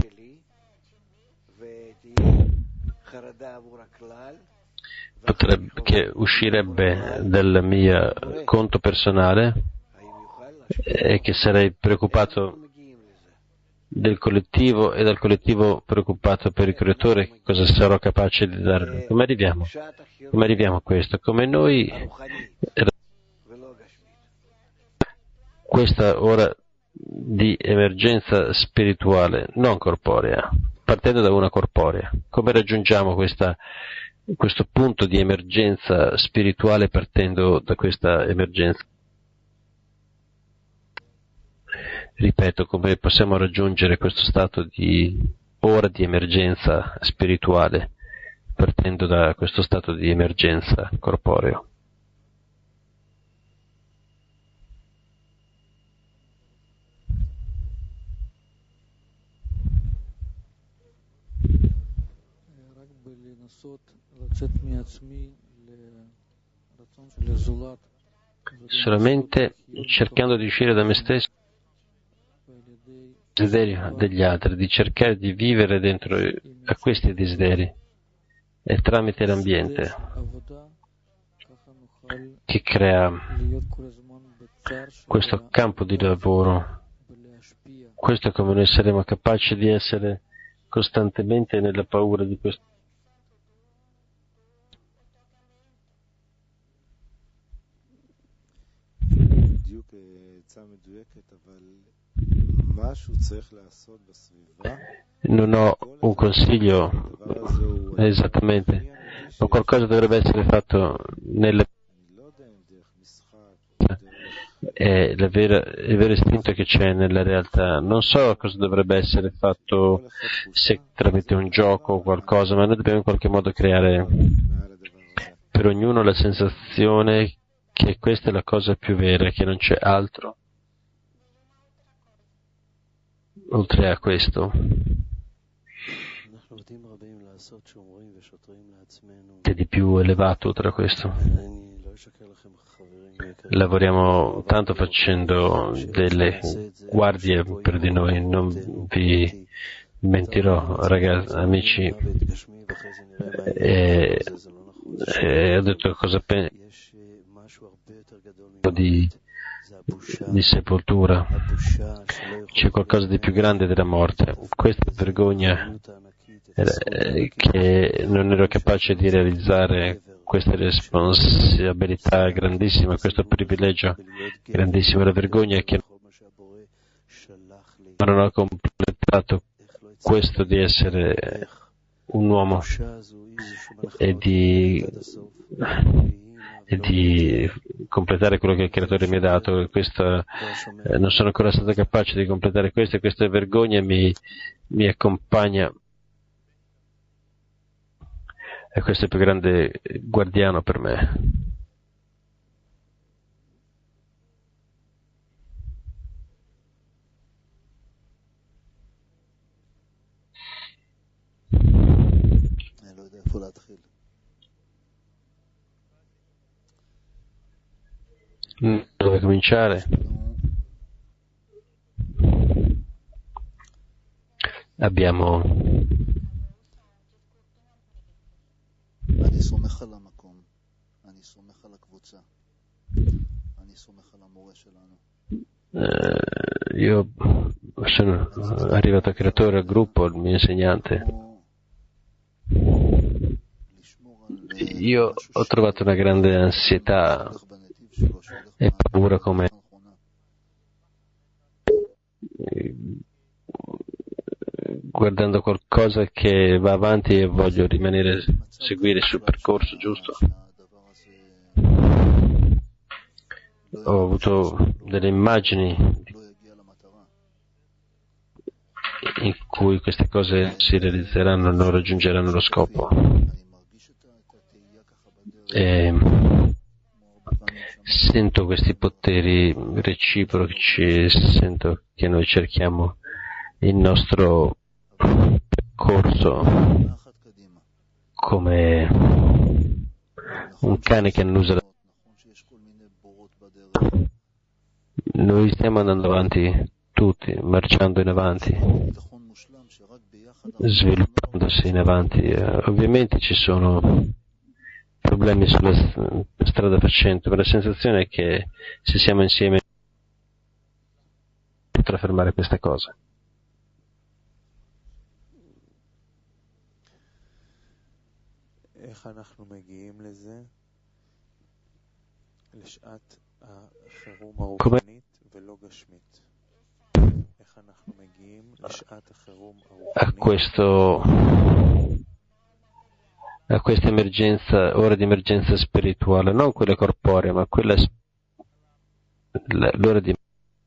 Potrebbe, che uscirebbe dal mio conto personale e che sarei preoccupato del collettivo e dal collettivo preoccupato per il Creatore, cosa sarò capace di dare? Come arriviamo? Come arriviamo a questo? Come noi questa ora di emergenza spirituale, non corporea, partendo da una corporea. Come raggiungiamo questa, questo punto di emergenza spirituale partendo da questa emergenza? Ripeto, come possiamo raggiungere questo stato di ora di emergenza spirituale partendo da questo stato di emergenza corporeo? Solamente cercando di uscire da me stesso, desiderio degli altri, di cercare di vivere dentro a questi desideri e tramite l'ambiente che crea questo campo di lavoro. Questo è come noi saremo capaci di essere costantemente nella paura di questo. Non ho un consiglio esattamente, ma qualcosa dovrebbe essere fatto nelle è la vera, il vero istinto che c'è nella realtà. Non so cosa dovrebbe essere fatto, se tramite un gioco o qualcosa, ma noi dobbiamo in qualche modo creare per ognuno la sensazione che questa è la cosa più vera, che non c'è altro oltre a questo, che di più elevato oltre a questo. Lavoriamo tanto facendo delle guardie per di noi, non vi mentirò, ragazzi, amici, e, e ho detto cosa penso di, di sepoltura. C'è qualcosa di più grande della morte. Questa vergogna eh, che non ero capace di realizzare, questa responsabilità grandissima, questo privilegio grandissimo, la vergogna è che non ho completato questo di essere un uomo e di, e di completare quello che il Creatore mi ha dato. Questa, eh, non sono ancora stato capace di completare questo, e questa vergogna mi, mi accompagna, e questo è il più grande guardiano per me. Dove cominciare? Abbiamo eh, io sono arrivato al Creatore, al gruppo, al mio insegnante. Io ho trovato una grande ansietà e paura come guardando qualcosa che va avanti e voglio rimanere, seguire sul percorso giusto. Ho avuto delle immagini in cui queste cose si realizzeranno e non raggiungeranno lo scopo. E sento questi poteri reciproci, sento che noi cerchiamo il nostro percorso come un cane che non usa la... Noi stiamo andando avanti tutti, marciando in avanti, sviluppandosi in avanti. Eh, ovviamente ci sono problemi sulla strada facente, ma la sensazione è che se siamo insieme potrà fermare questa cosa. Come a questo a questa emergenza, ora di emergenza spirituale, non quella corporea, ma quella l'ora di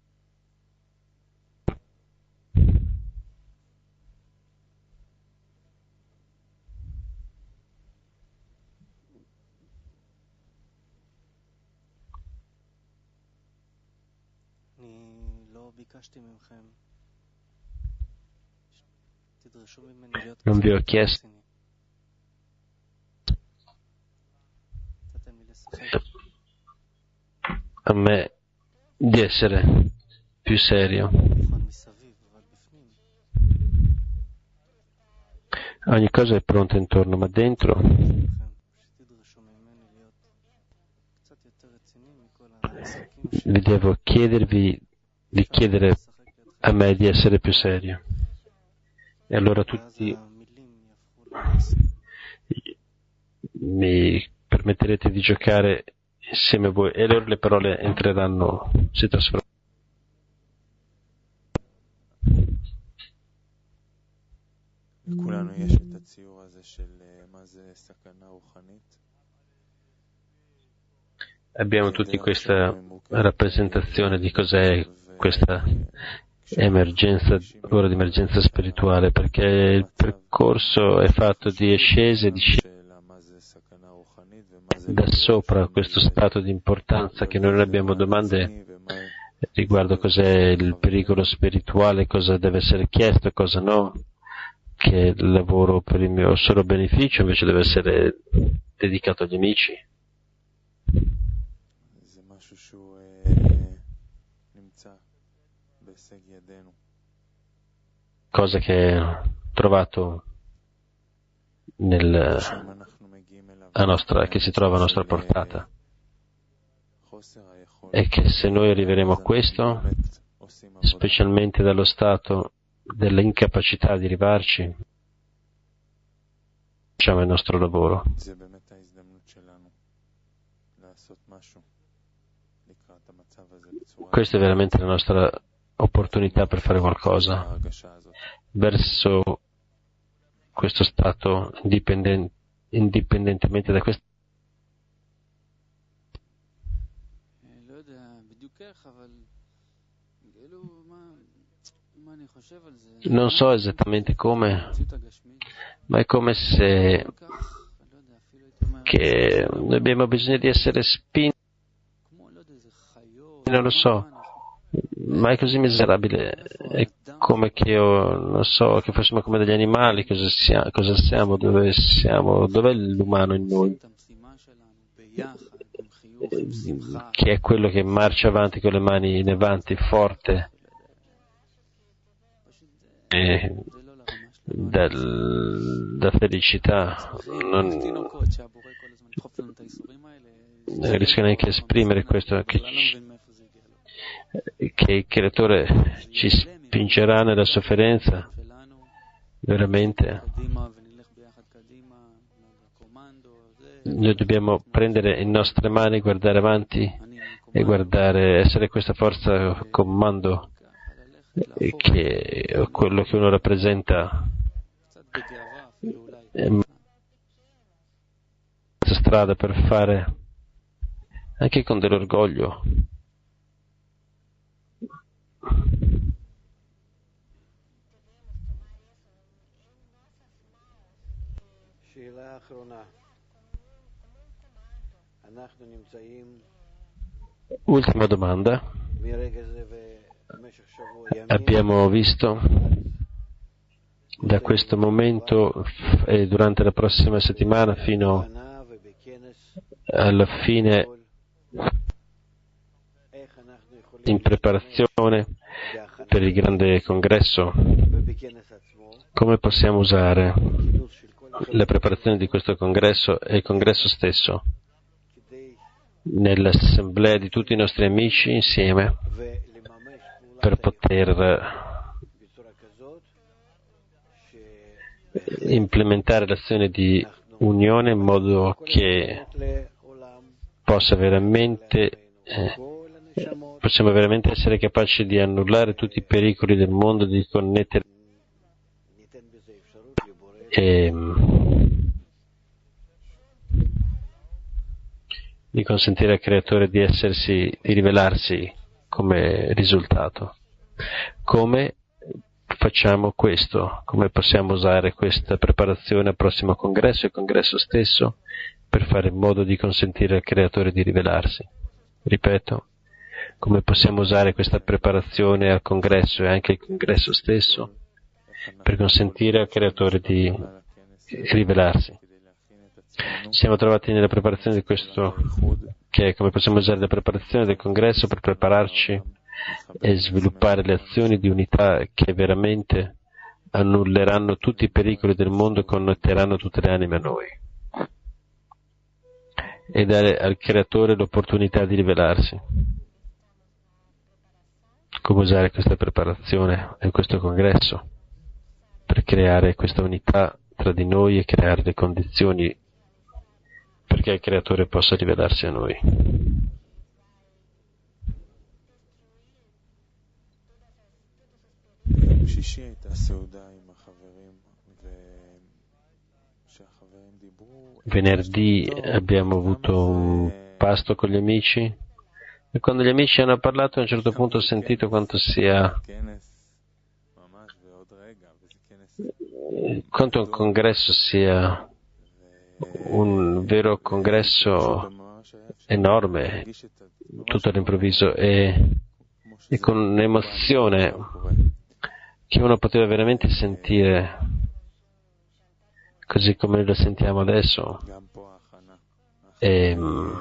non vi ho chiesto a me di essere più serio. Ogni cosa è pronta intorno, ma dentro vi devo chiedervi di chiedere a me di essere più serio. E allora tutti mi permetterete di giocare insieme a voi e allora le parole entreranno, si trasformeranno. Abbiamo tutti questa rappresentazione di cos'è questa emergenza, ora di emergenza spirituale, perché il percorso è fatto di ascese, di scese da sopra questo stato di importanza che noi non abbiamo domande riguardo cos'è il pericolo spirituale, cosa deve essere chiesto e cosa no, che il lavoro per il mio solo beneficio invece deve essere dedicato agli amici. Cosa che ho trovato nel, a nostra, che si trova a nostra portata. E che se noi arriveremo a questo, specialmente dallo stato dell'incapacità di arrivarci, facciamo il nostro lavoro. Questa è veramente la nostra opportunità per fare qualcosa verso questo stato indipendente, indipendentemente da questo. Non so esattamente come, ma è come se che abbiamo bisogno di essere spinti, non lo so, ma è così miserabile, è come che io, non so, che fossimo come degli animali, cosa siamo, cosa siamo, dove siamo, dov'è l'umano in noi? Che è quello che marcia avanti con le mani in avanti, forte, e dal, da felicità, non, non riesco neanche a esprimere questo, che, che il creatore ci spingerà nella sofferenza, veramente. Noi dobbiamo prendere in nostre mani, guardare avanti e guardare, essere questa forza comando che quello che uno rappresenta è strada per fare anche con dell'orgoglio. Ultima domanda. Abbiamo visto da questo momento e durante la prossima settimana fino alla fine, in preparazione per il grande congresso, come possiamo usare la preparazione di questo congresso e il congresso stesso nell'assemblea di tutti i nostri amici insieme per poter implementare l'azione di unione in modo che possa veramente eh, possiamo veramente essere capaci di annullare tutti i pericoli del mondo, di connettere e di consentire al creatore di essersi, di rivelarsi come risultato. Come facciamo questo? Come possiamo usare questa preparazione al prossimo congresso e il congresso stesso per fare in modo di consentire al creatore di rivelarsi? Ripeto, come possiamo usare questa preparazione al congresso e anche al congresso stesso per consentire al creatore di rivelarsi? Siamo trovati nella preparazione di questo, che è come possiamo usare la preparazione del congresso per prepararci e sviluppare le azioni di unità che veramente annulleranno tutti i pericoli del mondo e connetteranno tutte le anime a noi, e dare al creatore l'opportunità di rivelarsi. Come usare questa preparazione e questo congresso per creare questa unità tra di noi e creare le condizioni perché il creatore possa rivelarsi a noi. Venerdì abbiamo avuto un pasto con gli amici e quando gli amici hanno parlato a un certo punto ho sentito quanto sia quanto un congresso sia un vero congresso enorme, tutto all'improvviso, e, e con un'emozione che uno poteva veramente sentire così come lo sentiamo adesso. E,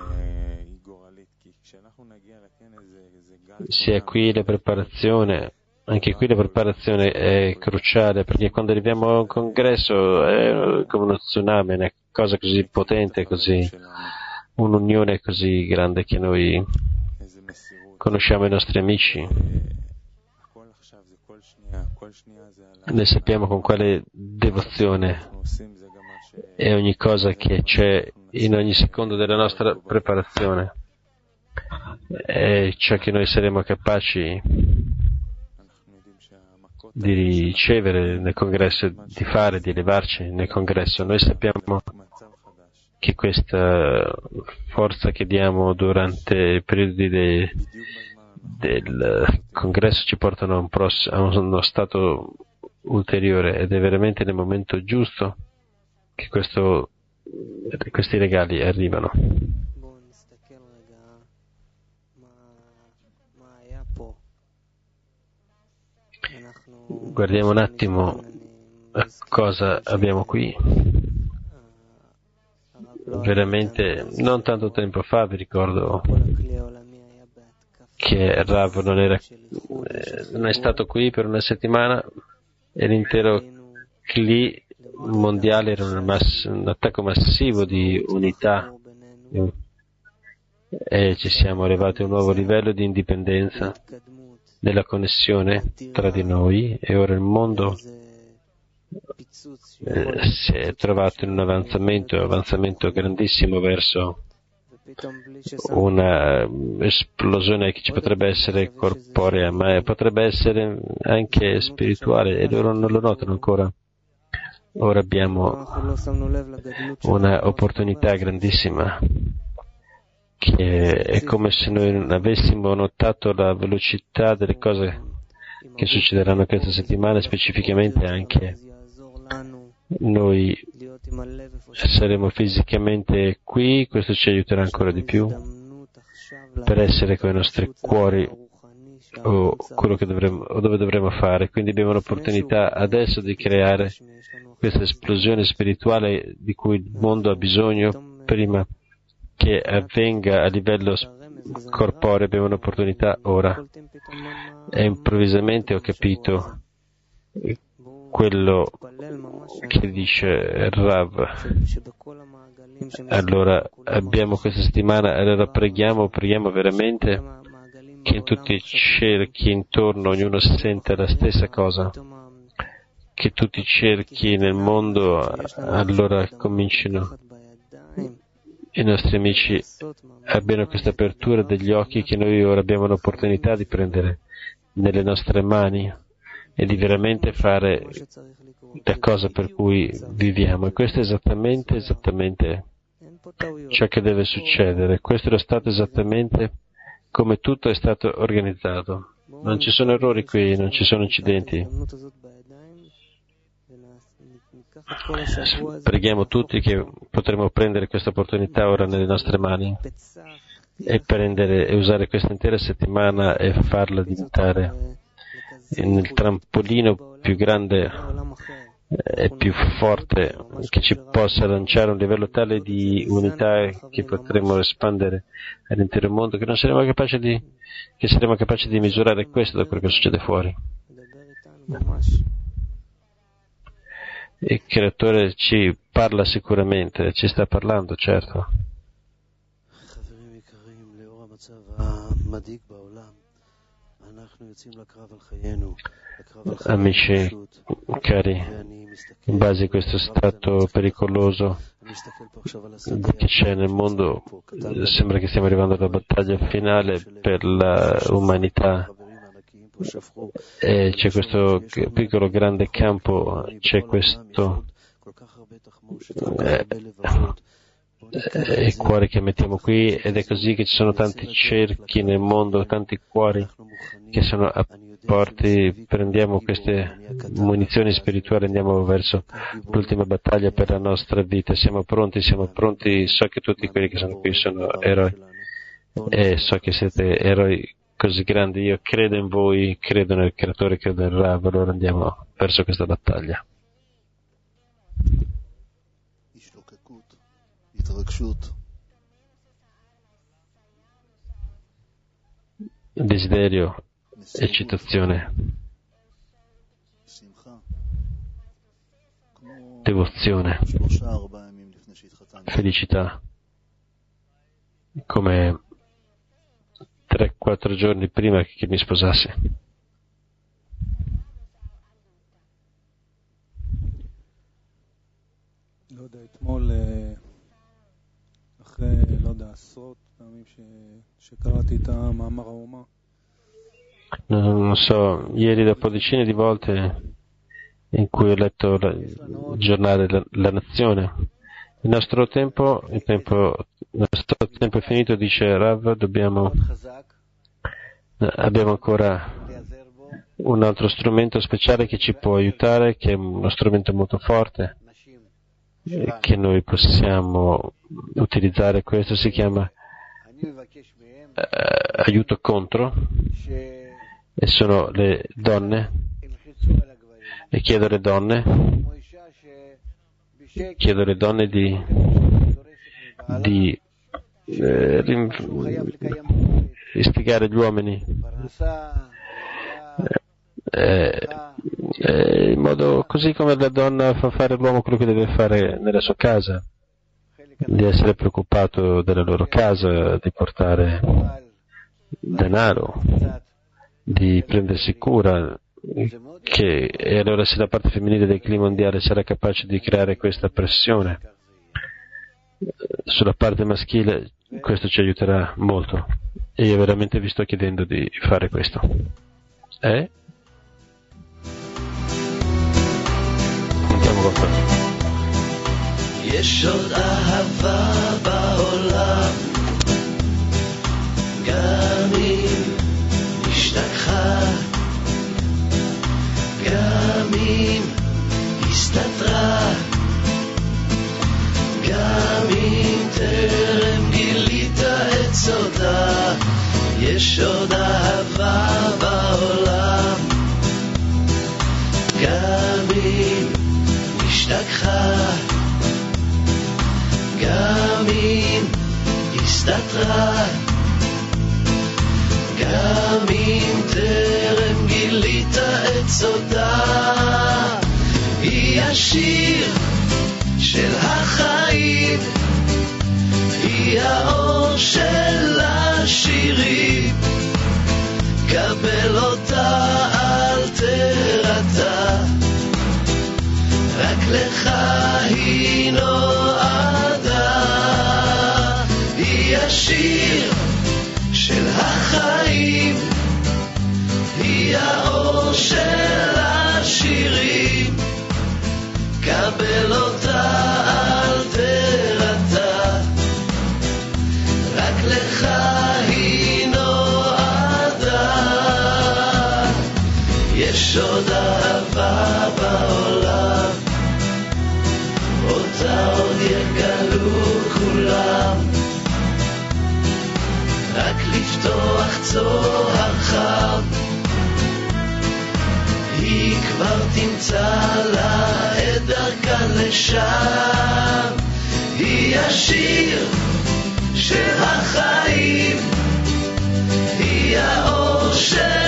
sia qui la preparazione, anche qui la preparazione è cruciale, perché quando arriviamo a un congresso è come uno tsunami, una cosa così potente, così un'unione così grande che noi conosciamo i nostri amici, noi sappiamo con quale devozione e ogni cosa che c'è in ogni secondo della nostra preparazione è ciò che noi saremo capaci di ricevere nel congresso, di fare, di elevarci nel congresso. Noi sappiamo che questa forza che diamo durante i periodi de, del congresso ci portano a, un pross- a uno stato ulteriore, ed è veramente nel momento giusto che questo, questi regali arrivano. Guardiamo un attimo a cosa abbiamo qui. Veramente non tanto tempo fa vi ricordo che Rav non, era, eh, non è stato qui per una settimana e l'intero Kli mondiale era un, mass, un attacco massivo di unità e ci siamo arrivati a un nuovo livello di indipendenza della connessione tra di noi, e ora il mondo eh, si è trovato in un avanzamento, un avanzamento grandissimo verso una esplosione che ci potrebbe essere corporea, ma potrebbe essere anche spirituale, e loro non lo notano ancora. Ora abbiamo una opportunità grandissima, che è come se noi non avessimo notato la velocità delle cose che succederanno questa settimana, specificamente anche noi saremo fisicamente qui. Questo ci aiuterà ancora di più per essere con i nostri cuori o quello che dovremmo, o dove dovremmo fare. Quindi abbiamo l'opportunità adesso di creare questa esplosione spirituale di cui il mondo ha bisogno prima che avvenga a livello corporeo. Abbiamo un'opportunità ora, e improvvisamente ho capito quello che dice Rav. Allora abbiamo questa settimana, allora preghiamo, preghiamo veramente che in tutti i cerchi intorno ognuno senta la stessa cosa, che tutti i cerchi nel mondo allora comincino, i nostri amici abbiano questa apertura degli occhi che noi ora abbiamo l'opportunità di prendere nelle nostre mani e di veramente fare la cosa per cui viviamo. E questo è esattamente, esattamente ciò che deve succedere. Questo è lo stato esattamente come tutto è stato organizzato. Non ci sono errori qui, non ci sono incidenti. Preghiamo tutti che potremo prendere questa opportunità ora nelle nostre mani e prendere e usare questa intera settimana e farla diventare nel trampolino più grande e più forte che ci possa lanciare a un livello tale di unità che potremo espandere all'intero mondo, che non saremo capaci di che saremo capaci di misurare questo da quello che succede fuori. Il creatore ci parla sicuramente, ci sta parlando, certo. Amici cari, in base a questo stato pericoloso che c'è nel mondo, sembra che stiamo arrivando alla battaglia finale per l'umanità. E c'è questo piccolo grande campo, c'è questo eh, eh, il cuore che mettiamo qui, ed è così che ci sono tanti cerchi nel mondo, tanti cuori che sono aperti. Prendiamo queste munizioni spirituali e andiamo verso l'ultima battaglia per la nostra vita. Siamo pronti, siamo pronti. So che tutti quelli che sono qui sono eroi, e so che siete eroi così grandi. Io credo in voi, credo nel creatore, credo nel Rav. Allora andiamo verso questa battaglia. Desiderio, eccitazione, devozione, felicità, come tre quattro giorni prima che mi sposassi. Non so, ieri dopo decine di volte in cui ho letto la, il giornale La, la Nazione, il nostro tempo, il tempo, il nostro tempo è finito, dice Rav, dobbiamo, abbiamo ancora un altro strumento speciale che ci può aiutare, che è uno strumento molto forte, che noi possiamo utilizzare. Questo si chiama eh, aiuto contro, e sono le donne, e chiedo alle donne chiedo alle donne di di eh, istigare gli uomini eh, eh, in modo così come la donna fa fare l'uomo quello che deve fare nella sua casa, di essere preoccupato della loro casa, di portare denaro, di prendersi cura, che, e allora se la parte femminile del clima mondiale sarà capace di creare questa pressione sulla parte maschile, questo ci aiuterà molto. E io veramente vi sto chiedendo di fare questo. Eh? Andiamo con questo. יש עוד אהבה בעולם, גם אם השתכחה, גם אם הסתתרה, גם אם טרם גילית את סודה. יש עוד אהבה בעולם, גם אם השתכחה, גם אם הסתתרה, גם אם טרם גילית את סודה. היא השיר של החיים, היא האור של השירים, קבל אותה אל תרתע, רק לך היא נועדה. היא השיר של החיים, היא האור של השירים, קבל אותה אל תרתע, רק לך היא נועדה. יש עוד אהבה בעולם, אותה עוד יגלו כולם, רק לפתוח צוהר חם, היא כבר תמצא לה את דרכה לשם. היא השיר של החיים, היא האור של